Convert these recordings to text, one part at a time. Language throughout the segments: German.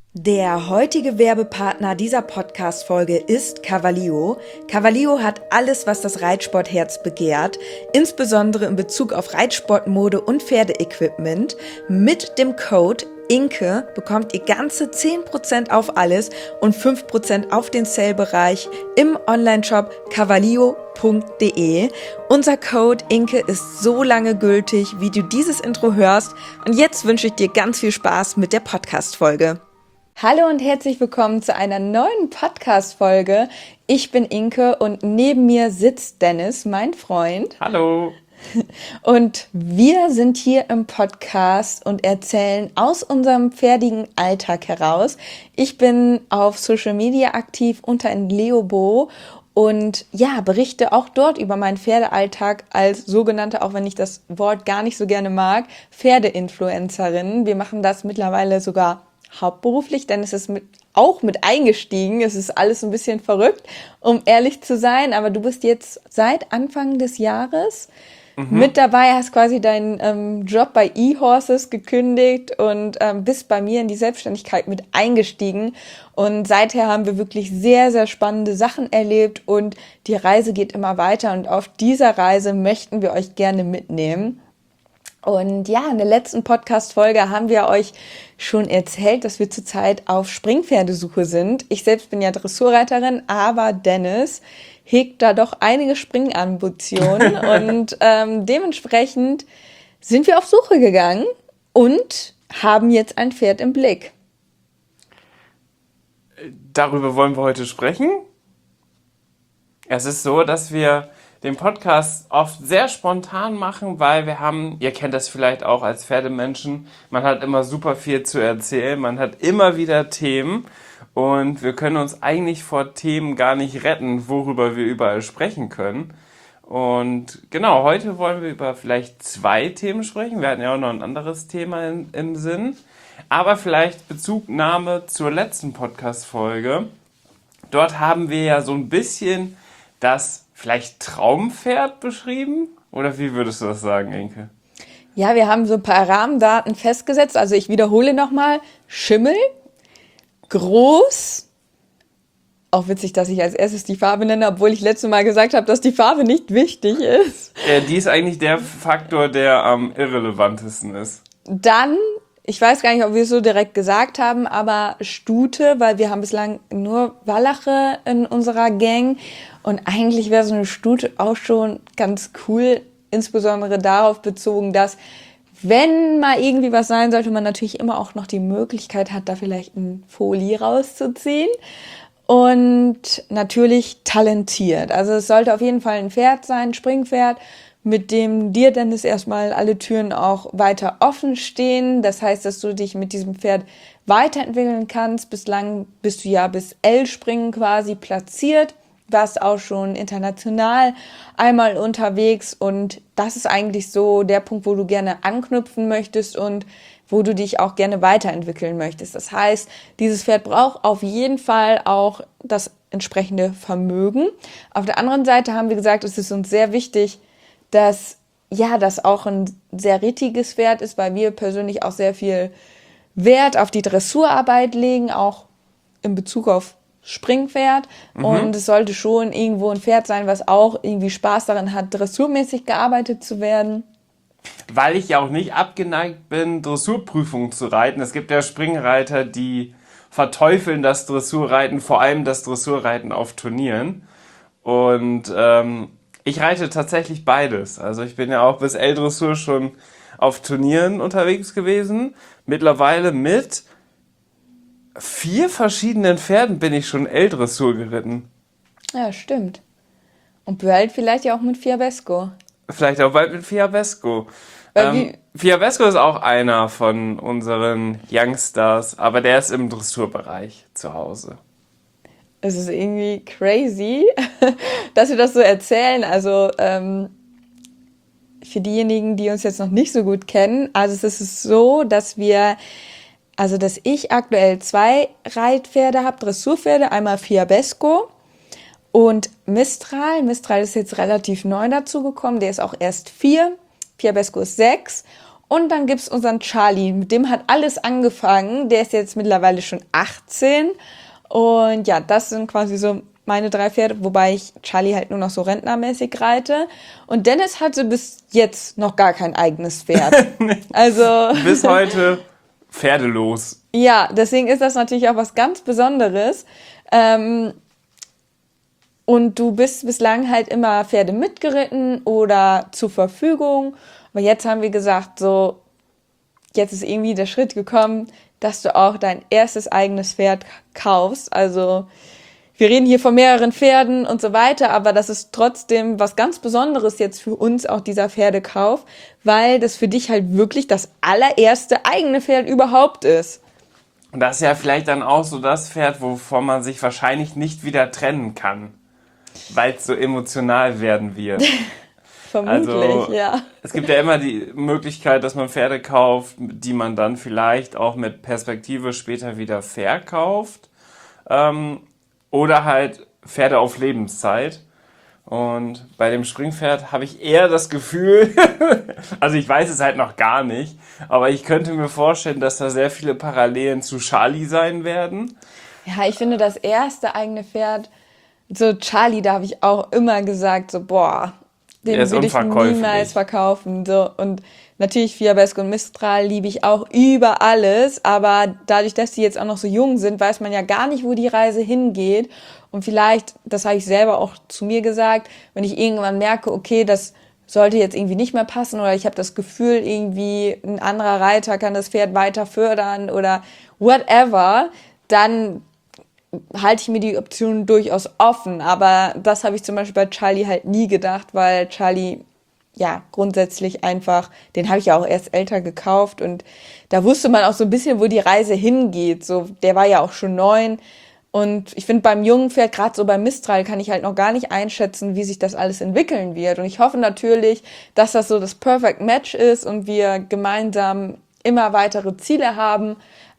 Der heutige Werbepartner dieser Podcast-Folge ist Cavallio. Cavallio hat alles, was das Reitsportherz begehrt, insbesondere in Bezug auf Reitsportmode und Pferdeequipment. Mit dem Code INKE bekommt ihr ganze 10% auf alles und 5% auf den Sale-Bereich im Onlineshop cavallio.de. Unser Code INKE ist so lange gültig, wie du dieses Intro hörst. Und jetzt wünsche ich dir ganz viel Spaß mit der Podcast-Folge. Hallo und herzlich willkommen zu einer neuen Podcast-Folge. Ich bin Inke und neben mir sitzt Dennis, mein Freund. Hallo. Und wir sind hier im Podcast und erzählen aus unserem pferdigen Alltag heraus. Ich bin auf Social Media aktiv unter Leobo und ja, berichte auch dort über meinen Pferdealltag als sogenannte, auch wenn ich das Wort gar nicht so gerne mag, Pferdeinfluencerin. Wir machen das mittlerweile sogar hauptberuflich, denn es ist auch mit eingestiegen. Es ist alles ein bisschen verrückt, um ehrlich zu sein. Aber du bist jetzt seit Anfang des Jahres mit dabei, hast quasi deinen Job bei eHorses gekündigt und bist bei mir in die Selbstständigkeit mit eingestiegen. Und seither haben wir wirklich sehr, sehr spannende Sachen erlebt und die Reise geht immer weiter. Und auf dieser Reise möchten wir euch gerne mitnehmen. Und ja, in der letzten Podcast-Folge haben wir euch schon erzählt, dass wir zurzeit auf Springpferdesuche sind. Ich selbst bin ja Dressurreiterin, aber Dennis hegt da doch einige Springambitionen und dementsprechend sind wir auf Suche gegangen und haben jetzt ein Pferd im Blick. Darüber wollen wir heute sprechen. Es ist so, dass wir den Podcast oft sehr spontan machen, weil wir haben, ihr kennt das vielleicht auch als Pferdemenschen, man hat immer super viel zu erzählen, man hat immer wieder Themen und wir können uns eigentlich vor Themen gar nicht retten, worüber wir überall sprechen können. Und genau, heute wollen wir über vielleicht 2 Themen sprechen. Wir hatten ja auch noch ein anderes Thema im Sinn, aber vielleicht Bezugnahme zur letzten Podcast-Folge. Dort haben wir ja so ein bisschen das vielleicht Traumpferd beschrieben? Oder wie würdest du das sagen, Inke? Ja, wir haben so ein paar Rahmendaten festgesetzt. Also ich wiederhole nochmal. Schimmel, groß. Auch witzig, dass ich als erstes die Farbe nenne, obwohl ich letztes Mal gesagt habe, dass die Farbe nicht wichtig ist. Die ist eigentlich der Faktor, der am irrelevantesten ist. Dann, ich weiß gar nicht, ob wir es so direkt gesagt haben, aber Stute, weil wir haben bislang nur Wallache in unserer Gang. Und eigentlich wäre so eine Stute auch schon ganz cool, insbesondere darauf bezogen, dass, wenn mal irgendwie was sein sollte, man natürlich immer auch noch die Möglichkeit hat, da vielleicht ein Folie rauszuziehen. Und natürlich talentiert. Also es sollte auf jeden Fall ein Pferd sein, ein Springpferd, mit dem dir dann erstmal alle Türen auch weiter offen stehen. Das heißt, dass du dich mit diesem Pferd weiterentwickeln kannst. Bislang bist du ja bis L-Springen quasi platziert, warst auch schon international einmal unterwegs und das ist eigentlich so der Punkt, wo du gerne anknüpfen möchtest und wo du dich auch gerne weiterentwickeln möchtest. Das heißt, dieses Pferd braucht auf jeden Fall auch das entsprechende Vermögen. Auf der anderen Seite haben wir gesagt, es ist uns sehr wichtig, dass ja, das auch ein sehr rittiges Pferd ist, weil wir persönlich auch sehr viel Wert auf die Dressurarbeit legen, auch in Bezug auf Springpferd. Und es sollte schon irgendwo ein Pferd sein, was auch irgendwie Spaß daran hat, dressurmäßig gearbeitet zu werden. Weil ich ja auch nicht abgeneigt bin, Dressurprüfungen zu reiten. Es gibt ja Springreiter, die verteufeln das Dressurreiten, vor allem das Dressurreiten auf Turnieren. Und ich reite tatsächlich beides. Also ich bin ja auch bis L-Dressur schon auf Turnieren unterwegs gewesen. Mittlerweile mit 4 verschiedenen Pferden bin ich schon L-Dressur geritten. Ja, stimmt. Und bald vielleicht ja auch mit Fiabesco. Vielleicht auch bald mit Fiabesco. Fiabesco ist auch einer von unseren Youngstars, aber der ist im Dressurbereich zu Hause. Es ist irgendwie crazy, dass wir das so erzählen. Also für diejenigen, die uns jetzt noch nicht so gut kennen, also es ist so, dass ich aktuell 2 Reitpferde habe, Dressurpferde, einmal Fiabesco und Mistral. Mistral ist jetzt relativ neu dazugekommen, der ist auch erst 4, Fiabesco ist 6 Und dann gibt's unseren Charlie, mit dem hat alles angefangen. Der ist jetzt mittlerweile schon 18. Und ja, das sind quasi so meine 3 Pferde, wobei ich Charlie halt nur noch so rentnermäßig reite. Und Dennis hatte bis jetzt noch gar kein eigenes Pferd. Also Bis heute pferdelos. ja, deswegen ist das natürlich auch was ganz Besonderes. Und du bist bislang halt immer Pferde mitgeritten oder zur Verfügung. Aber jetzt haben wir gesagt, so, jetzt ist irgendwie der Schritt gekommen, dass du auch dein erstes eigenes Pferd kaufst. Also wir reden hier von mehreren Pferden und so weiter, aber das ist trotzdem was ganz Besonderes jetzt für uns, auch dieser Pferdekauf, weil das für dich halt wirklich das allererste eigene Pferd überhaupt ist. Und das ist ja vielleicht dann auch so das Pferd, wovon man sich wahrscheinlich nicht wieder trennen kann, weil es so emotional werden wird. Vermutlich, ja. Es gibt ja immer die Möglichkeit, dass man Pferde kauft, die man dann vielleicht auch mit Perspektive später wieder verkauft. Oder halt Pferde auf Lebenszeit. Und bei dem Springpferd habe ich eher das Gefühl, also ich weiß es halt noch gar nicht, aber ich könnte mir vorstellen, dass da sehr viele Parallelen zu Charlie sein werden. Ja, ich finde das erste eigene Pferd, so Charlie, da habe ich auch immer gesagt, so boah, den Der ist würde ich unverkäuflich. niemals verkaufen. So. Und natürlich Fiabesco und Mistral liebe ich auch über alles, aber dadurch, dass die jetzt auch noch so jung sind, weiß man ja gar nicht, wo die Reise hingeht. Und vielleicht, das habe ich selber auch zu mir gesagt, wenn ich irgendwann merke, okay, das sollte jetzt irgendwie nicht mehr passen oder ich habe das Gefühl, irgendwie ein anderer Reiter kann das Pferd weiter fördern oder whatever, dann halte ich mir die Option durchaus offen. Aber das habe ich zum Beispiel bei Charlie halt nie gedacht, weil Charlie, ja, grundsätzlich einfach, den habe ich ja auch erst älter gekauft und da wusste man auch so ein bisschen, wo die Reise hingeht. So, der war ja auch schon 9 und ich finde beim jungen Pferd, gerade so beim Mistral, kann ich halt noch gar nicht einschätzen, wie sich das alles entwickeln wird. Und ich hoffe natürlich, dass das so das Perfect Match ist und wir gemeinsam immer weitere Ziele haben.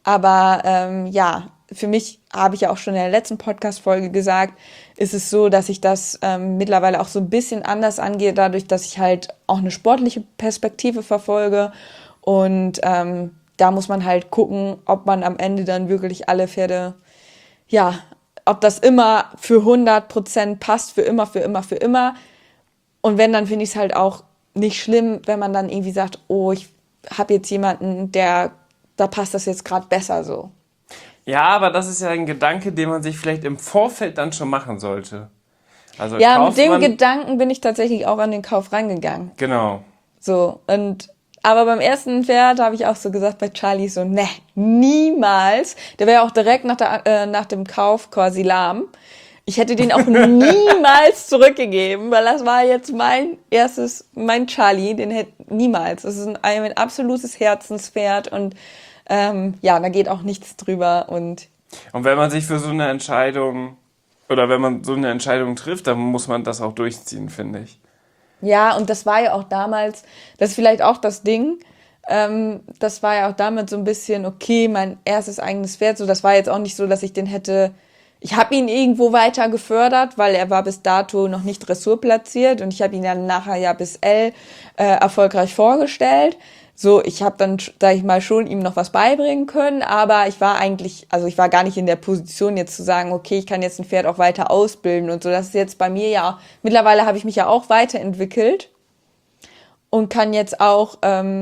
Aber ja, für mich, habe ich ja auch schon in der letzten Podcast-Folge gesagt, ist es so, dass ich das mittlerweile auch so ein bisschen anders angehe, dadurch, dass ich halt auch eine sportliche Perspektive verfolge. Und da muss man halt gucken, ob man am Ende dann wirklich alle Pferde, ja, ob das immer für 100% passt, für immer, für immer, für immer. Und wenn, dann finde ich es halt auch nicht schlimm, wenn man dann irgendwie sagt, oh, ich habe jetzt jemanden, da passt das jetzt gerade besser so. Ja, aber das ist ja ein Gedanke, den man sich vielleicht im Vorfeld dann schon machen sollte. Also Ja, mit kauft dem man, Gedanken bin ich tatsächlich auch an den Kauf reingegangen. genau. So, aber beim ersten Pferd habe ich auch so gesagt bei Charlie so, ne, niemals. Der wäre ja auch direkt nach dem Kauf quasi lahm. Ich hätte den auch niemals zurückgegeben, weil das war jetzt mein Charlie, den hätte niemals. Das ist ein absolutes Herzenspferd und ja, da geht auch nichts drüber und Und wenn man sich für so eine Entscheidung oder wenn man so eine Entscheidung trifft, dann muss man das auch durchziehen, finde ich. ja, und das war ja auch damals, das ist vielleicht auch das Ding, das war ja auch damals so ein bisschen, okay, mein erstes eigenes Pferd, so, das war jetzt auch nicht so, dass ich habe ihn irgendwo weiter gefördert, weil er war bis dato noch nicht dressurplatziert und ich habe ihn dann nachher ja bis L erfolgreich vorgestellt. So, ich habe dann, sag ich mal, schon ihm noch was beibringen können, aber ich war gar nicht in der Position jetzt zu sagen, okay, ich kann jetzt ein Pferd auch weiter ausbilden und so. Das ist jetzt bei mir ja, mittlerweile habe ich mich ja auch weiterentwickelt und kann jetzt auch,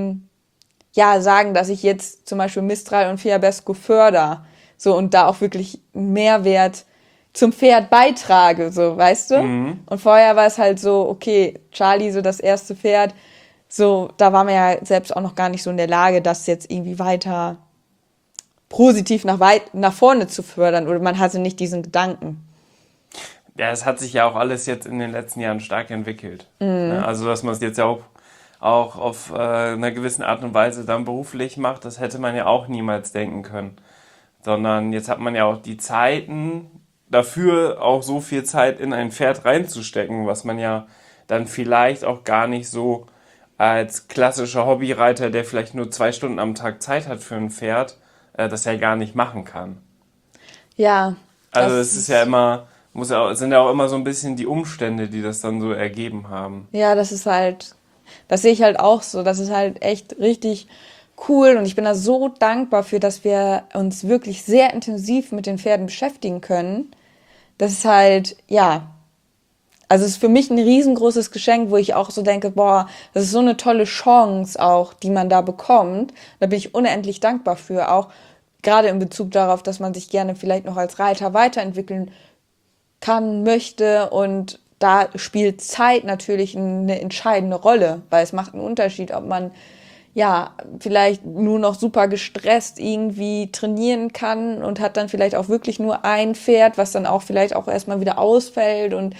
ja, sagen, dass ich jetzt zum Beispiel Mistral und Fiabesco fördere, so, und da auch wirklich Mehrwert zum Pferd beitrage, so, weißt du? Und vorher war es halt so, okay, Charlie, so das erste Pferd, so, da war man ja selbst auch noch gar nicht so in der Lage, das jetzt irgendwie weiter positiv nach vorne zu fördern oder man hatte nicht diesen Gedanken. Ja, es hat sich ja auch alles jetzt in den letzten Jahren stark entwickelt. Ne? Also, dass man es jetzt ja auch auf einer gewissen Art und Weise dann beruflich macht, das hätte man ja auch niemals denken können. Sondern jetzt hat man ja auch die Zeiten dafür, auch so viel Zeit in ein Pferd reinzustecken, was man ja dann vielleicht auch gar nicht so als klassischer Hobbyreiter, der vielleicht nur 2 Stunden am Tag Zeit hat für ein Pferd, das ja gar nicht machen kann. Ja. Also es ist ja immer, es sind ja auch immer so ein bisschen die Umstände, die das dann so ergeben haben. Ja, das ist halt, Das sehe ich halt auch so. Das ist halt echt richtig cool und ich bin da so dankbar für, dass wir uns wirklich sehr intensiv mit den Pferden beschäftigen können. Das ist halt, ja, also es ist für mich ein riesengroßes Geschenk, wo ich auch so denke, boah, das ist so eine tolle Chance auch, die man da bekommt. Da bin ich unendlich dankbar für, auch gerade in Bezug darauf, dass man sich gerne vielleicht noch als Reiter weiterentwickeln kann, möchte und da spielt Zeit natürlich eine entscheidende Rolle, weil es macht einen Unterschied, ob man ja vielleicht nur noch super gestresst irgendwie trainieren kann und hat dann vielleicht auch wirklich nur ein Pferd, was dann auch vielleicht auch erstmal wieder ausfällt und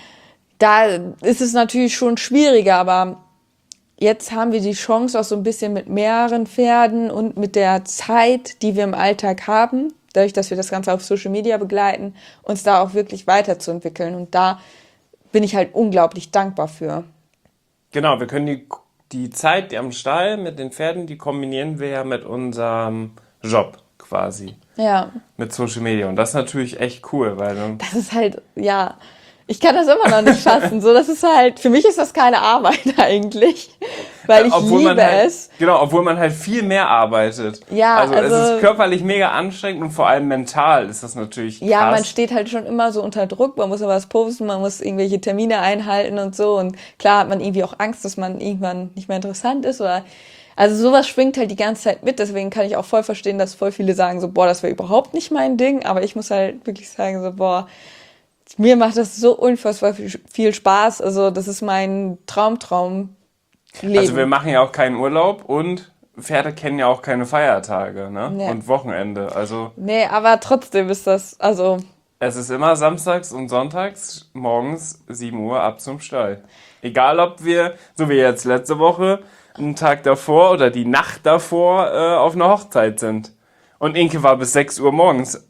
da ist es natürlich schon schwieriger, aber jetzt haben wir die Chance auch so ein bisschen mit mehreren Pferden und mit der Zeit, die wir im Alltag haben, dadurch, dass wir das Ganze auf Social Media begleiten, uns da auch wirklich weiterzuentwickeln. Und da bin ich halt unglaublich dankbar für. Genau, wir können die Zeit am Stall mit den Pferden, die kombinieren wir ja mit unserem Job quasi. Ja. Mit Social Media. Und das ist natürlich echt cool, weil dann Das ist halt, ja, ich kann das immer noch nicht fassen. So, das ist halt, für mich ist das keine Arbeit eigentlich, weil ich liebe es. Genau, obwohl man halt viel mehr arbeitet. Ja, also es ist körperlich mega anstrengend und vor allem mental ist das natürlich krass. Ja, man steht halt schon immer so unter Druck, man muss ja was posten, man muss irgendwelche Termine einhalten und so und klar hat man irgendwie auch Angst, dass man irgendwann nicht mehr interessant ist oder also sowas schwingt halt die ganze Zeit mit, deswegen kann ich auch voll verstehen, dass voll viele sagen so, boah, das wäre überhaupt nicht mein Ding, aber ich muss halt wirklich sagen so, boah, mir macht das so unfassbar viel Spaß, also das ist mein Traumleben. Also wir machen ja auch keinen Urlaub und Pferde kennen ja auch keine Feiertage, ne? Nee. Und Wochenende, also Nee, aber trotzdem ist das, also es ist immer samstags und sonntags morgens 7 Uhr ab zum Stall. Egal ob wir, so wie jetzt letzte Woche, einen Tag davor oder die Nacht davor auf einer Hochzeit sind. Und Inke war bis 6 Uhr morgens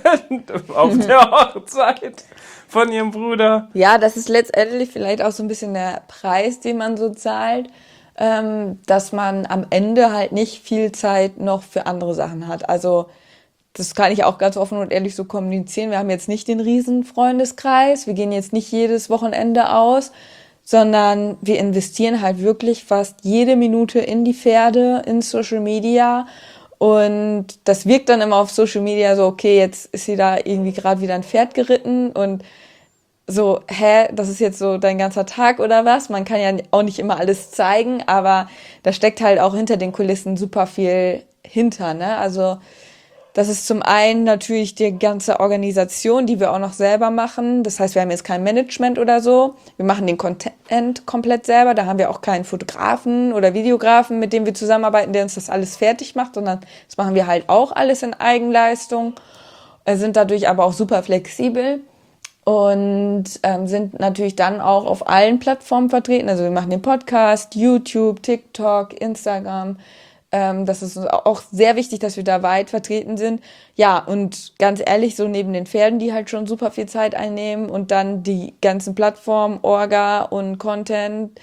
auf der Hochzeit von ihrem Bruder. ja, das ist letztendlich vielleicht auch so ein bisschen der Preis, den man so zahlt, dass man am Ende halt nicht viel Zeit noch für andere Sachen hat. Also das kann ich auch ganz offen und ehrlich so kommunizieren. Wir haben jetzt nicht den riesen Freundeskreis, wir gehen jetzt nicht jedes Wochenende aus, sondern wir investieren halt wirklich fast jede Minute in die Pferde, in Social Media. Und das wirkt dann immer auf Social Media so, okay, jetzt ist sie da irgendwie gerade wieder ein Pferd geritten und so, das ist jetzt so dein ganzer Tag oder was? Man kann ja auch nicht immer alles zeigen, aber da steckt halt auch hinter den Kulissen super viel hinter, ne? Also das ist zum einen natürlich die ganze Organisation, die wir auch noch selber machen. Das heißt, wir haben jetzt kein Management oder so. Wir machen den Content komplett selber. Da haben wir auch keinen Fotografen oder Videografen, mit dem wir zusammenarbeiten, der uns das alles fertig macht, sondern das machen wir halt auch alles in Eigenleistung. Sind dadurch aber auch super flexibel und sind natürlich dann auch auf allen Plattformen vertreten. Also wir machen den Podcast, YouTube, TikTok, Instagram. Das ist uns auch sehr wichtig, dass wir da weit vertreten sind. Ja, und ganz ehrlich, so neben den Pferden, die halt schon super viel Zeit einnehmen und dann die ganzen Plattformen, Orga und Content,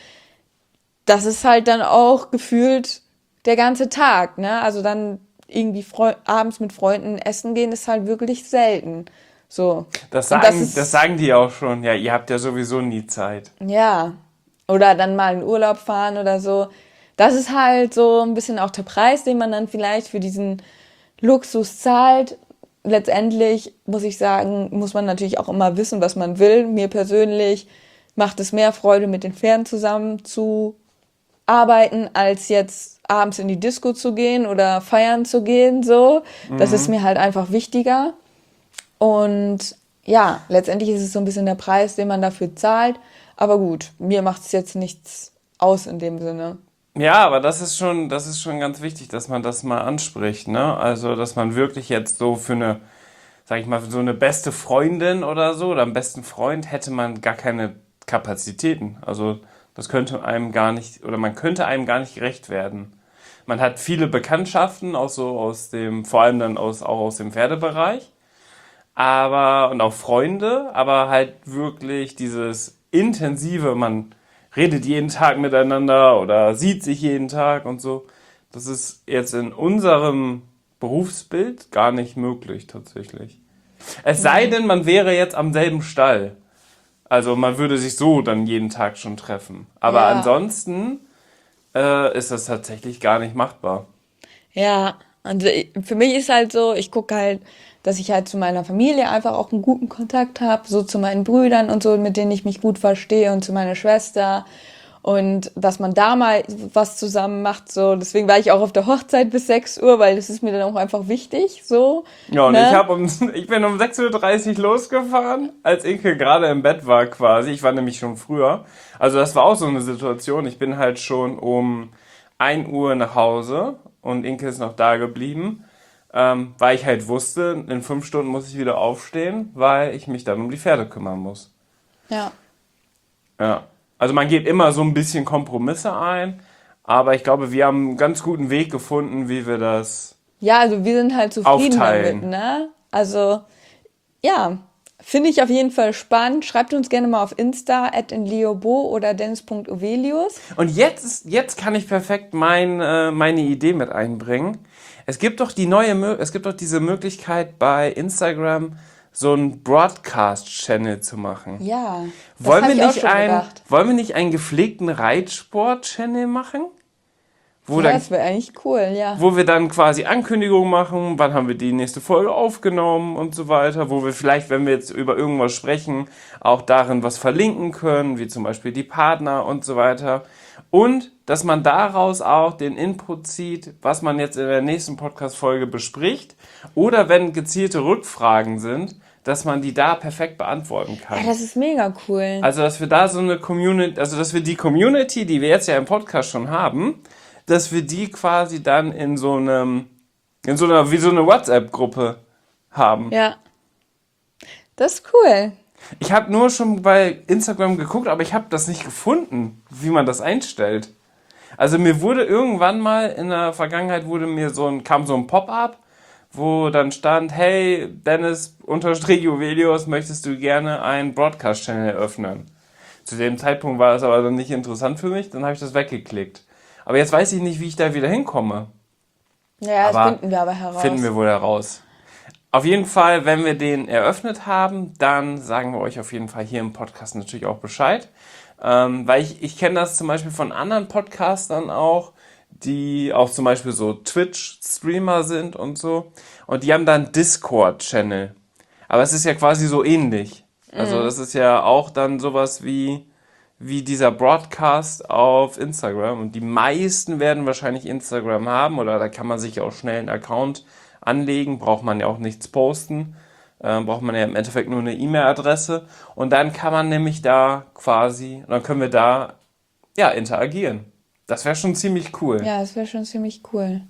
das ist halt dann auch gefühlt der ganze Tag, ne? Also dann irgendwie abends mit Freunden essen gehen, ist halt wirklich selten. So. Das sagen die auch schon. Ja, ihr habt ja sowieso nie Zeit. Ja. Oder dann mal in Urlaub fahren oder so. Das ist halt so ein bisschen auch der Preis, den man dann vielleicht für diesen Luxus zahlt. Letztendlich muss ich sagen, muss man natürlich auch immer wissen, was man will. Mir persönlich macht es mehr Freude, mit den Pferden zusammen zu arbeiten, als jetzt abends in die Disco zu gehen oder feiern zu gehen, so. Das ist mir halt einfach wichtiger. Und ja, letztendlich ist es so ein bisschen der Preis, den man dafür zahlt. Aber gut, mir macht es jetzt nichts aus in dem Sinne. Ja, aber das ist schon ganz wichtig, dass man das mal anspricht, ne? Also, dass man wirklich jetzt so für eine, sag ich mal, für so eine beste Freundin oder so oder einen besten Freund hätte man gar keine Kapazitäten. Also, das könnte einem gar nicht, oder man könnte einem gar nicht gerecht werden. Man hat viele Bekanntschaften, auch so aus dem, vor allem dann auch aus dem Pferdebereich, und auch Freunde, aber halt wirklich dieses intensive, man redet jeden Tag miteinander oder sieht sich jeden Tag und so. Das ist jetzt in unserem Berufsbild gar nicht möglich tatsächlich. Es sei denn, man wäre jetzt am selben Stall. Also man würde sich so dann jeden Tag schon treffen. Aber Ja. ansonsten ist das tatsächlich gar nicht machbar. Ja, und für mich ist halt so, ich gucke halt, dass ich halt zu meiner Familie einfach auch einen guten Kontakt habe, so zu meinen Brüdern und so, mit denen ich mich gut verstehe und zu meiner Schwester und dass man da mal was zusammen macht, so. Deswegen war ich auch auf der Hochzeit bis 6 Uhr, weil das ist mir dann auch einfach wichtig, so, Ja, und ne? ich bin um 6:30 Uhr losgefahren, als Inke gerade im Bett war quasi. Ich war nämlich schon früher. Also das war auch so eine Situation. Ich bin halt schon um 1 Uhr nach Hause und Inke ist noch da geblieben, weil ich halt wusste, in 5 Stunden muss ich wieder aufstehen, weil ich mich dann um die Pferde kümmern muss. Ja. Ja. Also man geht immer so ein bisschen Kompromisse ein, aber ich glaube, wir haben einen ganz guten Weg gefunden, wie wir das Ja, also wir sind halt zufrieden damit, aufteilen. ne? Also, ja, finde ich auf jeden Fall spannend. Schreibt uns gerne mal auf Insta, @inliobo oder dennis.ovelius. Und jetzt kann ich perfekt meine Idee mit einbringen. Es gibt doch diese Möglichkeit bei Instagram so einen Broadcast-Channel zu machen. Ja, das habe ich auch schon gedacht. Wollen wir nicht einen gepflegten Reitsport-Channel machen? Wo Ja, dann das wäre eigentlich cool, ja. wo wir dann quasi Ankündigungen machen, wann haben wir die nächste Folge aufgenommen und so weiter, wo wir vielleicht, wenn wir jetzt über irgendwas sprechen, auch darin was verlinken können, wie zum Beispiel die Partner und so weiter. Und dass man daraus auch den Input zieht, was man jetzt in der nächsten Podcast-Folge bespricht. Oder wenn gezielte Rückfragen sind, dass man die da perfekt beantworten Ja, kann. das ist mega cool. Also, dass wir da so eine Community, also dass wir die Community, die wir jetzt ja im Podcast schon haben, dass wir die quasi dann wie so eine WhatsApp-Gruppe haben. Ja, das ist cool. Ich habe nur schon bei Instagram geguckt, aber ich habe das nicht gefunden, wie man das einstellt. Also mir wurde irgendwann mal in der Vergangenheit kam so ein Pop-up, wo dann stand, hey, Dennis_Juvelius, möchtest du gerne einen Broadcast-Channel öffnen? Zu dem Zeitpunkt war es aber dann nicht interessant für mich, dann habe ich das weggeklickt. Aber jetzt weiß ich nicht, wie ich da wieder hinkomme. Ja, das Aber finden wir aber heraus. finden wir wohl heraus. Auf jeden Fall, wenn wir den eröffnet haben, dann sagen wir euch auf jeden Fall hier im Podcast natürlich auch Bescheid. Weil ich kenne das zum Beispiel von anderen Podcastern auch, die auch zum Beispiel so Twitch-Streamer sind und so. Und die haben dann Discord-Channel. Aber es ist ja quasi so ähnlich. Also das ist ja auch dann sowas wie dieser Broadcast auf Instagram. Und die meisten werden wahrscheinlich Instagram haben oder da kann man sich auch schnell einen Account anlegen, braucht man ja auch nichts posten, braucht man ja im Endeffekt nur eine E-Mail-Adresse und dann kann man nämlich dann können wir da ja interagieren. Das wäre schon ziemlich cool. Ja, das wäre schon ziemlich cool.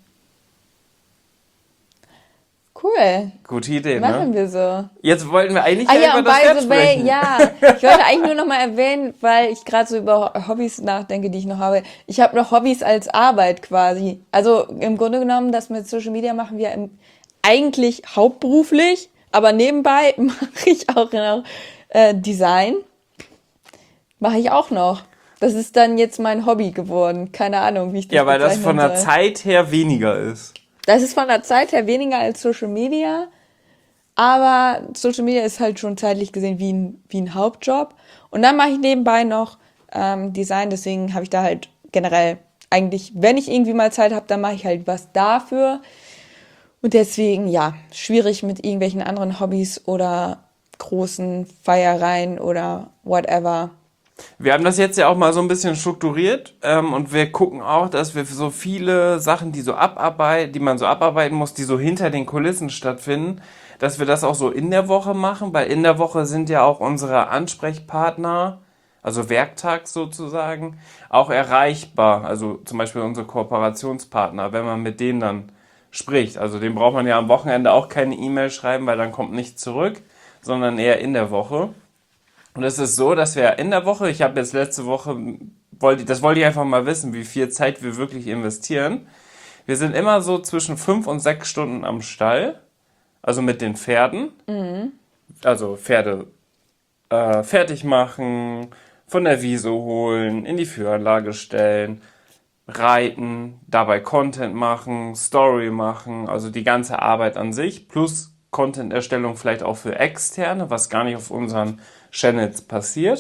Cool. Gute Idee, Machen ne? wir so. Jetzt wollten wir eigentlich Ah ja, über und das by Pferd the way, sprechen. ja, ich wollte eigentlich nur noch mal erwähnen, weil ich gerade so über Hobbys nachdenke, die ich noch habe. Ich habe noch Hobbys als Arbeit quasi. Also im Grunde genommen, das mit Social Media machen wir eigentlich hauptberuflich, aber nebenbei mache ich auch noch Design. Mache ich auch noch. Das ist dann jetzt mein Hobby geworden. Keine Ahnung, wie ich das Ja, weil das bezeichnen von der soll. Zeit her weniger ist. Das ist von der Zeit her weniger als Social Media. Aber Social Media ist halt schon zeitlich gesehen wie ein Hauptjob. Und dann mache ich nebenbei noch Design. Deswegen habe ich da halt generell eigentlich, wenn ich irgendwie mal Zeit habe, dann mache ich halt was dafür. Und deswegen, ja, schwierig mit irgendwelchen anderen Hobbys oder großen Feiereien oder whatever. Wir haben das jetzt ja auch mal so ein bisschen strukturiert und wir gucken auch, dass wir so viele Sachen, die man so abarbeiten muss, die so hinter den Kulissen stattfinden, dass wir das auch so in der Woche machen, weil in der Woche sind ja auch unsere Ansprechpartner, also werktags sozusagen, auch erreichbar. Also zum Beispiel unsere Kooperationspartner, wenn man mit denen dann spricht. Also dem braucht man ja am Wochenende auch keine E-Mail schreiben, weil dann kommt nichts zurück, sondern eher in der Woche. Und es ist so, dass wir in der Woche, ich habe jetzt letzte Woche, das wollte ich einfach mal wissen, wie viel Zeit wir wirklich investieren. Wir sind immer so zwischen 5 und 6 Stunden am Stall, also mit den Pferden. Also Pferde fertig machen, von der Wiese holen, in die Führanlage stellen, reiten, dabei Content machen, Story machen, also die ganze Arbeit an sich, plus Content-Erstellung vielleicht auch für Externe, was gar nicht auf unseren Channels passiert.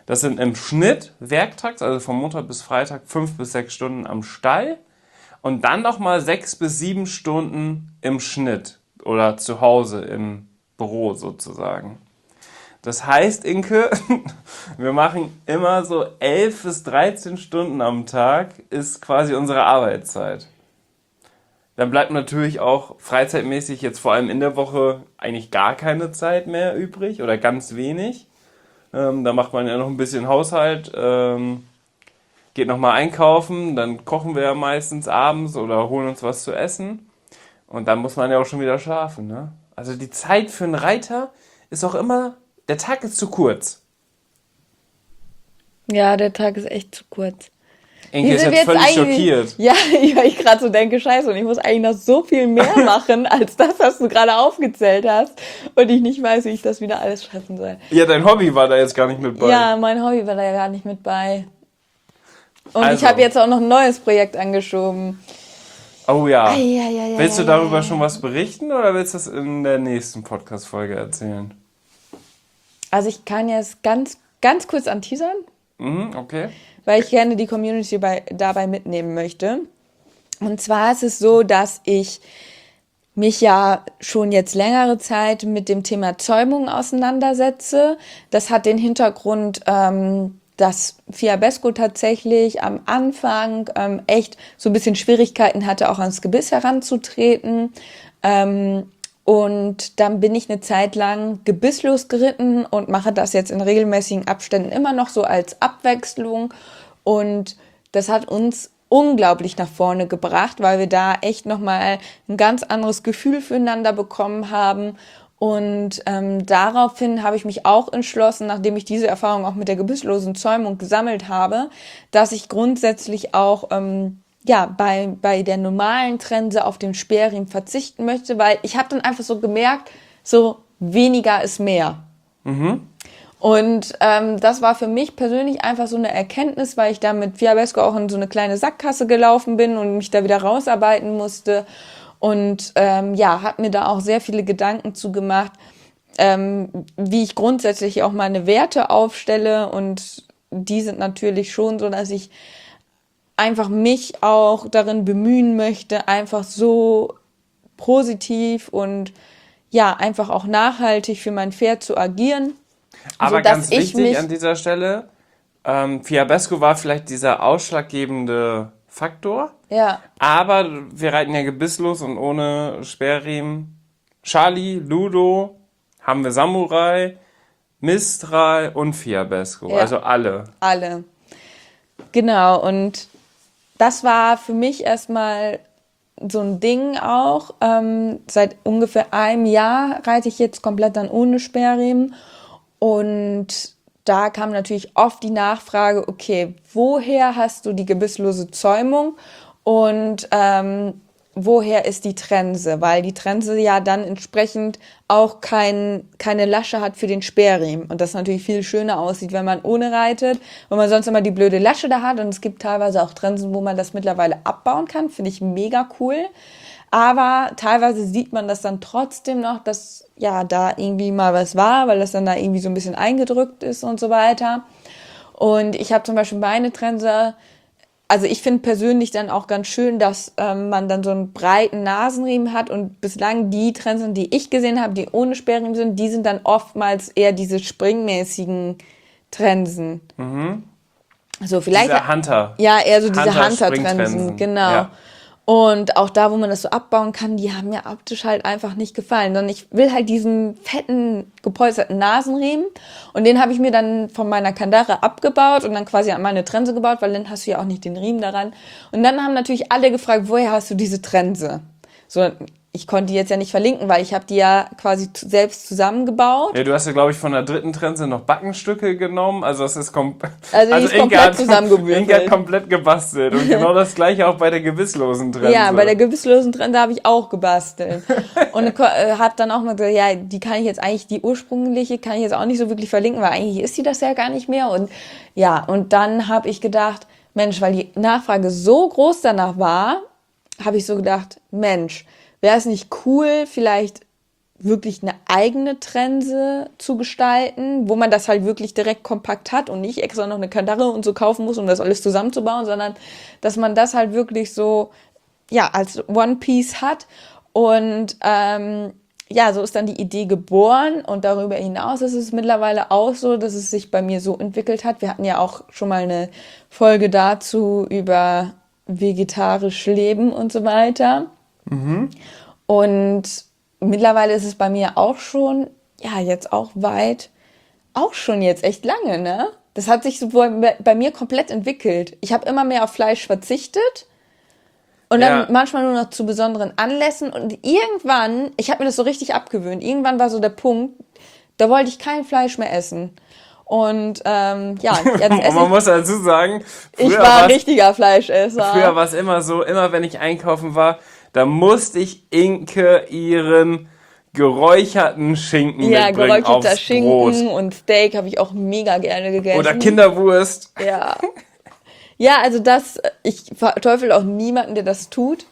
Das sind im Schnitt werktags, also von Montag bis Freitag, 5 bis 6 Stunden am Stall und dann nochmal 6 bis 7 Stunden im Schnitt oder zu Hause im Büro sozusagen. Das heißt, Inke, wir machen immer so 11 bis 13 Stunden am Tag ist quasi unsere Arbeitszeit. Dann bleibt natürlich auch freizeitmäßig jetzt vor allem in der Woche eigentlich gar keine Zeit mehr übrig oder ganz wenig. Da macht man ja noch ein bisschen Haushalt, geht nochmal einkaufen, dann kochen wir ja meistens abends oder holen uns was zu essen. Und dann muss man ja auch schon wieder schlafen, ne? Also die Zeit für einen Reiter ist auch immer, der Tag ist zu kurz. Ja, der Tag ist echt zu kurz. Inke ist jetzt völlig schockiert. Ja, weil ich gerade so denke, scheiße, und ich muss eigentlich noch so viel mehr machen, als das, was du gerade aufgezählt hast. Und ich nicht weiß, wie ich das wieder alles schaffen soll. Ja, dein Hobby war da jetzt gar nicht mit bei. Ja, mein Hobby war da ja gar nicht mit bei. Und Also. ich habe jetzt auch noch ein neues Projekt angeschoben. Oh ja. Ei. Willst du darüber schon was berichten oder willst du das in der nächsten Podcast-Folge erzählen? Also ich kann jetzt ganz kurz anteasern, Okay. weil ich gerne die Community dabei mitnehmen möchte. Und zwar ist es so, dass ich mich ja schon jetzt längere Zeit mit dem Thema Zäumung auseinandersetze. Das hat den Hintergrund, dass Fiabesco tatsächlich am Anfang echt so ein bisschen Schwierigkeiten hatte, auch ans Gebiss heranzutreten. Und dann bin ich eine Zeit lang gebisslos geritten und mache das jetzt in regelmäßigen Abständen immer noch so als Abwechslung. Und das hat uns unglaublich nach vorne gebracht, weil wir da echt nochmal ein ganz anderes Gefühl füreinander bekommen haben. Und daraufhin habe ich mich auch entschlossen, nachdem ich diese Erfahrung auch mit der gebisslosen Zäumung gesammelt habe, dass ich grundsätzlich auch bei der normalen Trense auf den Sperrriemen verzichten möchte, weil ich habe dann einfach so gemerkt, so weniger ist mehr. Und das war für mich persönlich einfach so eine Erkenntnis, weil ich da mit Fiabesco auch in so eine kleine Sackgasse gelaufen bin und mich da wieder rausarbeiten musste. Und habe mir da auch sehr viele Gedanken zu gemacht, wie ich grundsätzlich auch meine Werte aufstelle. Und die sind natürlich schon so, dass ich einfach mich auch darin bemühen möchte, einfach so positiv und ja, einfach auch nachhaltig für mein Pferd zu agieren. Aber ganz wichtig an dieser Stelle, Fiabesco war vielleicht dieser ausschlaggebende Faktor. Ja. Aber wir reiten ja gebisslos und ohne Sperrriemen. Charlie, Ludo, haben wir Samurai, Mistral und Fiabesco. Ja. Also alle. Alle. Genau, und das war für mich erstmal so ein Ding auch. Seit ungefähr einem Jahr reite ich jetzt komplett dann ohne Sperrriemen. Und da kam natürlich oft die Nachfrage, okay, woher hast du die gebisslose Zäumung und woher ist die Trense? Weil die Trense ja dann entsprechend auch keine Lasche hat für den Sperrriemen. Und das natürlich viel schöner aussieht, wenn man ohne reitet, weil man sonst immer die blöde Lasche da hat. Und es gibt teilweise auch Trensen, wo man das mittlerweile abbauen kann. Finde ich mega cool. Aber teilweise sieht man das dann trotzdem noch, dass ja da irgendwie mal was war, weil das dann da irgendwie so ein bisschen eingedrückt ist und so weiter. Und ich habe zum Beispiel meine Trense, also ich finde persönlich dann auch ganz schön, dass man dann so einen breiten Nasenriemen hat und bislang die Trensen, die ich gesehen habe, die ohne Sperrriemen sind, die sind dann oftmals eher diese springmäßigen Trensen. So vielleicht Dieser Hunter. Ja, eher so diese Hunter-Springtrensen. Hunter-Trensen, genau. Ja. Und auch da, wo man das so abbauen kann, die haben mir optisch halt einfach nicht gefallen. Sondern ich will halt diesen fetten, gepolsterten Nasenriemen. Und den habe ich mir dann von meiner Kandare abgebaut und dann quasi an meine Trense gebaut, weil dann hast du ja auch nicht den Riemen daran. Und dann haben natürlich alle gefragt, woher hast du diese Trense? So, ich konnte die jetzt ja nicht verlinken, weil ich habe die ja quasi selbst zusammengebaut. Ja, du hast ja, glaube ich, von der dritten Trense noch Backenstücke genommen. Also es ist komplett zusammengewürfelt. Inge hat komplett gebastelt. Und genau das gleiche auch bei der gebisslosen Trense. Ja, bei der gebisslosen Trense habe ich auch gebastelt. Und habe dann auch mal gesagt, ja, die kann ich jetzt eigentlich, die ursprüngliche kann ich jetzt auch nicht so wirklich verlinken, weil eigentlich ist die das ja gar nicht mehr. Und ja, und dann habe ich gedacht, Mensch, weil die Nachfrage so groß danach war, habe ich so gedacht, Mensch, wäre es nicht cool, vielleicht wirklich eine eigene Trense zu gestalten, wo man das halt wirklich direkt kompakt hat und nicht extra noch eine Kandare und so kaufen muss, um das alles zusammenzubauen, sondern dass man das halt wirklich so, ja, als One Piece hat. Und ja, so ist dann die Idee geboren und darüber hinaus ist es mittlerweile auch so, dass es sich bei mir so entwickelt hat. Wir hatten ja auch schon mal eine Folge dazu über vegetarisch leben und so weiter. Und mittlerweile ist es bei mir auch schon, ja, jetzt auch auch schon jetzt echt lange, ne? Das hat sich so bei mir komplett entwickelt. Ich habe immer mehr auf Fleisch verzichtet. Und dann manchmal nur noch zu besonderen Anlässen. Und irgendwann, ich habe mir das so richtig abgewöhnt, irgendwann war so der Punkt, da wollte ich kein Fleisch mehr essen. Und ja, jetzt esse Man muss dazu sagen, ich war ein richtiger Fleischesser. Früher war es immer so, immer wenn ich einkaufen war, da musste ich Inke ihren geräucherten Schinken mitbringen geräucherter aufs Schinken Brot. und Steak habe ich auch mega gerne gegessen. Oder Kinderwurst. Ja. Ja, also ich verteufel auch niemanden, der das tut.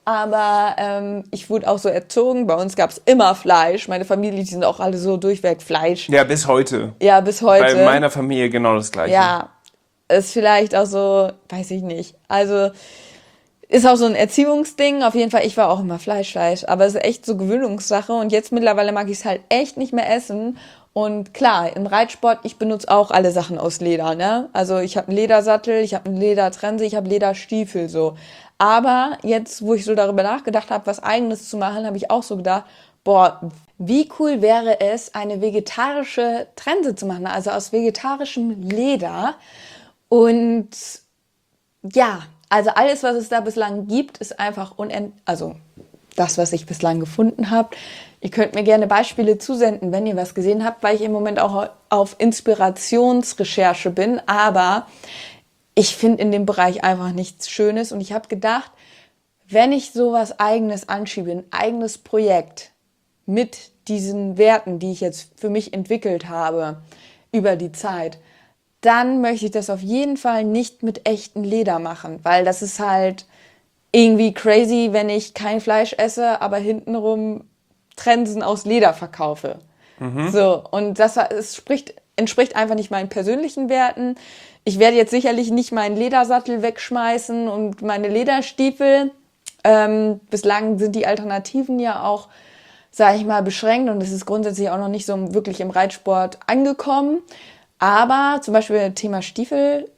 Aber ich wurde auch so erzogen. Bei uns gab es immer Fleisch. Meine Familie, die sind auch alle so durchweg Fleisch. Ja, bis heute. Ja, bis heute. Bei meiner Familie genau das Gleiche. Ja, ist vielleicht auch so, weiß ich nicht. Also ist auch so ein Erziehungsding. Auf jeden Fall, ich war auch immer Fleisch. Aber es ist echt so Gewöhnungssache. Und jetzt mittlerweile mag ich es halt echt nicht mehr essen. Und klar, im Reitsport, ich benutze auch alle Sachen aus Leder, ne? Also ich habe einen Ledersattel, ich habe eine Ledertrense, ich habe Lederstiefel, so. Aber jetzt, wo ich so darüber nachgedacht habe, was Eigenes zu machen, habe ich auch so gedacht, boah, wie cool wäre es, eine vegetarische Trense zu machen, also aus vegetarischem Leder. Und ja, also alles, was es da bislang gibt, ist einfach also das, was ich bislang gefunden habe. Ihr könnt mir gerne Beispiele zusenden, wenn ihr was gesehen habt, weil ich im Moment auch auf Inspirationsrecherche bin. Aber ich finde in dem Bereich einfach nichts Schönes. Und ich habe gedacht, wenn ich sowas Eigenes anschiebe, ein eigenes Projekt mit diesen Werten, die ich jetzt für mich entwickelt habe über die Zeit, dann möchte ich das auf jeden Fall nicht mit echtem Leder machen, weil das ist halt irgendwie crazy, wenn ich kein Fleisch esse, aber hintenrum Trensen aus Leder verkaufe. So, und entspricht einfach nicht meinen persönlichen Werten. Ich werde jetzt sicherlich nicht meinen Ledersattel wegschmeißen und meine Lederstiefel. Bislang sind die Alternativen ja auch, sage ich mal, beschränkt und es ist grundsätzlich auch noch nicht so wirklich im Reitsport angekommen. Aber zum Beispiel Thema Stiefel,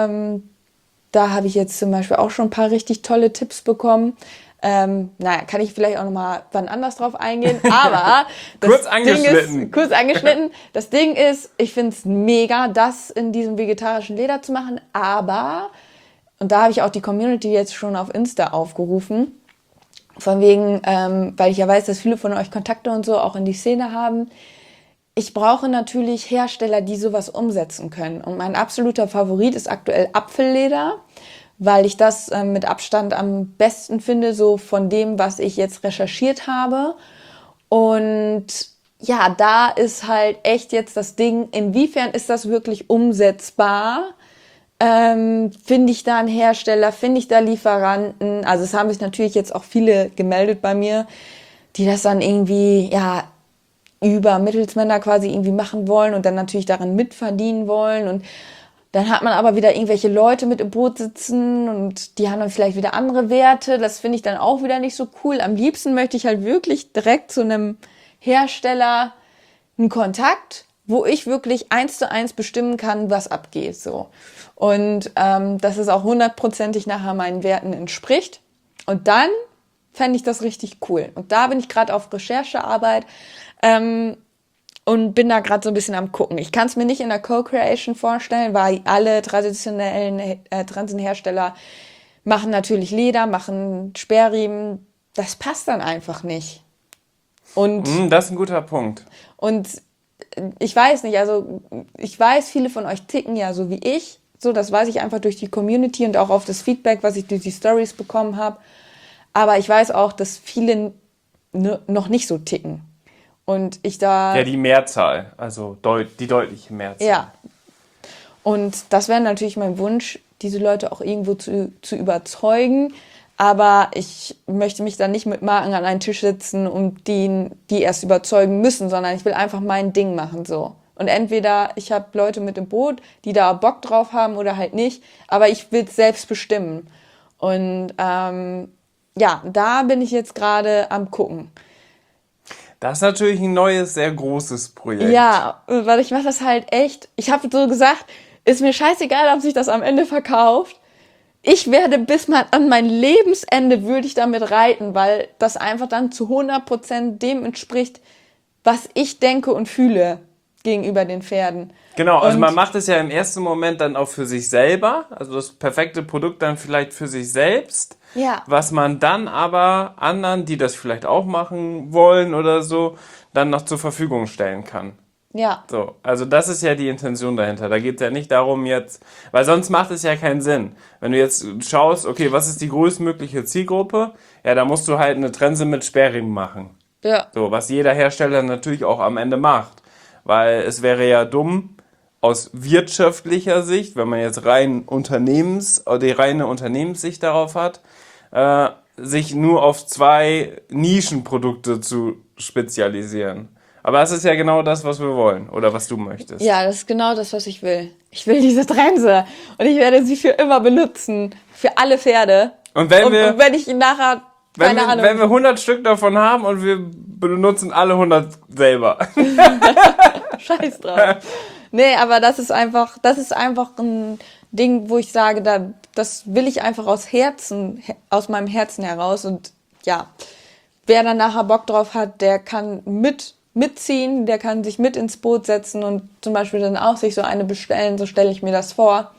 da habe ich jetzt zum Beispiel auch schon ein paar richtig tolle Tipps bekommen. Naja, kann ich vielleicht auch nochmal wann anders drauf eingehen, aber kurz angeschnitten. Das Ding ist, ich finde es mega, das in diesem vegetarischen Leder zu machen, aber, und da habe ich auch die Community jetzt schon auf Insta aufgerufen, von wegen, weil ich ja weiß, dass viele von euch Kontakte und so auch in die Szene haben, ich brauche natürlich Hersteller, die sowas umsetzen können. Und mein absoluter Favorit ist aktuell Apfelleder, weil ich das mit Abstand am besten finde, so von dem, was ich jetzt recherchiert habe. Und ja, da ist halt echt jetzt das Ding, inwiefern ist das wirklich umsetzbar? Finde ich da einen Hersteller, finde ich da Lieferanten? Also es haben sich natürlich jetzt auch viele gemeldet bei mir, die das dann irgendwie, ja, über Mittelsmänner quasi irgendwie machen wollen und dann natürlich daran mitverdienen wollen und dann hat man aber wieder irgendwelche Leute mit im Boot sitzen und die haben dann vielleicht wieder andere Werte. Das finde ich dann auch wieder nicht so cool. Am liebsten möchte ich halt wirklich direkt zu einem Hersteller einen Kontakt, wo ich wirklich 1:1 bestimmen kann, was abgeht, so. Und dass es auch 100%ig nachher meinen Werten entspricht. Und dann fände ich das richtig cool. Und da bin ich gerade auf Recherchearbeit und bin da gerade so ein bisschen am gucken. Ich kann es mir nicht in der Co-Creation vorstellen, weil alle traditionellen Trensenhersteller machen natürlich Leder, machen Sperrriemen. Das passt dann einfach nicht. Und das ist ein guter Punkt. Und ich weiß nicht, also ich weiß, viele von euch ticken ja so wie ich. So, das weiß ich einfach durch die Community und auch auf das Feedback, was ich durch die Stories bekommen habe. Aber ich weiß auch, dass viele noch nicht so ticken. Und ich da... Ja, die Mehrzahl, also die deutliche Mehrzahl. Ja. Und das wäre natürlich mein Wunsch, diese Leute auch irgendwo zu überzeugen. Aber ich möchte mich dann nicht mit Marken an einen Tisch sitzen und die erst überzeugen müssen, sondern ich will einfach mein Ding machen, so. Und entweder ich habe Leute mit im Boot, die da Bock drauf haben oder halt nicht, aber ich will es selbst bestimmen. Und ja, da bin ich jetzt gerade am gucken. Das ist natürlich ein neues, sehr großes Projekt. Ja, weil ich mache das halt echt. Ich habe so gesagt, ist mir scheißegal, ob sich das am Ende verkauft. Ich werde an mein Lebensende würde ich damit reiten, weil das einfach dann zu 100% dem entspricht, was ich denke und fühle gegenüber den Pferden. Genau, also Und man macht es ja im ersten Moment dann auch für sich selber, also das perfekte Produkt dann vielleicht für sich selbst, ja, was man dann aber anderen, die das vielleicht auch machen wollen oder so, dann noch zur Verfügung stellen kann. ja, So, also das ist ja die Intention dahinter. Da geht es ja nicht darum jetzt, weil sonst macht es ja keinen Sinn. Wenn du jetzt schaust, okay, was ist die größtmögliche Zielgruppe? Ja, da musst du halt eine Trense mit Sperrriemen machen. ja, So, was jeder Hersteller natürlich auch am Ende macht. Weil es wäre ja dumm, aus wirtschaftlicher Sicht, wenn man jetzt die reine Unternehmenssicht darauf hat, sich nur auf 2 Nischenprodukte zu spezialisieren. Aber das ist ja genau das, was wir wollen oder was du möchtest. ja, das ist genau das, was ich will. Ich will diese Trense und ich werde sie für immer benutzen, für alle Pferde. Und wenn wir, und wenn ich ihn nachher, wenn keine Ahnung, wir 100 Stück davon haben und wir benutzen alle 100 selber. Scheiß drauf. Nee, aber das ist einfach ein Ding, wo ich sage, das will ich einfach aus meinem Herzen heraus. Und ja, wer dann nachher Bock drauf hat, der kann mitziehen, der kann sich mit ins Boot setzen und zum Beispiel dann auch sich so eine bestellen, so stelle ich mir das vor.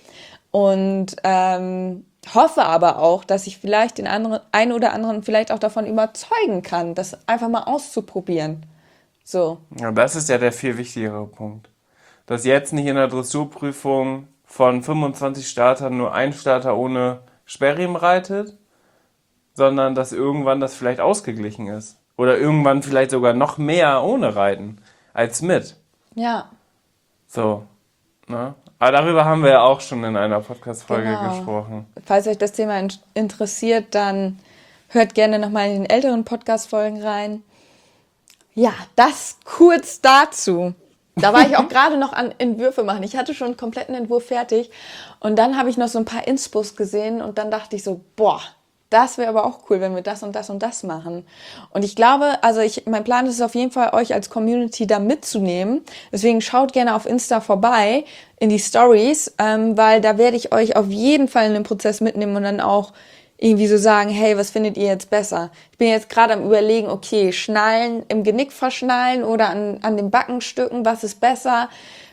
Und hoffe aber auch, dass ich vielleicht den einen oder anderen vielleicht auch davon überzeugen kann, das einfach mal auszuprobieren. So. Ja, das ist ja der viel wichtigere Punkt. Dass jetzt nicht in der Dressurprüfung von 25 Startern nur ein Starter ohne Sperrriemen reitet, sondern dass irgendwann das vielleicht ausgeglichen ist. Oder irgendwann vielleicht sogar noch mehr ohne Reiten als mit. Ja. So, ne? Aber darüber haben wir ja auch schon in einer Podcast-Folge Genau. gesprochen. Falls euch das Thema interessiert, dann hört gerne nochmal in den älteren Podcast-Folgen rein. Ja, das kurz dazu. Da war ich auch gerade noch an Entwürfe machen. Ich hatte schon einen kompletten Entwurf fertig und dann habe ich noch so ein paar Inspos gesehen und dann dachte ich so, boah, das wäre aber auch cool, wenn wir das und das und das machen. Und ich glaube, mein Plan ist es auf jeden Fall, euch als Community da mitzunehmen. Deswegen schaut gerne auf Insta vorbei in die Stories, weil da werde ich euch auf jeden Fall in den Prozess mitnehmen und dann auch irgendwie so sagen, hey, was findet ihr jetzt besser? Ich bin jetzt gerade am Überlegen, okay, Schnallen, im Genick verschnallen oder an den Backenstücken, was ist besser?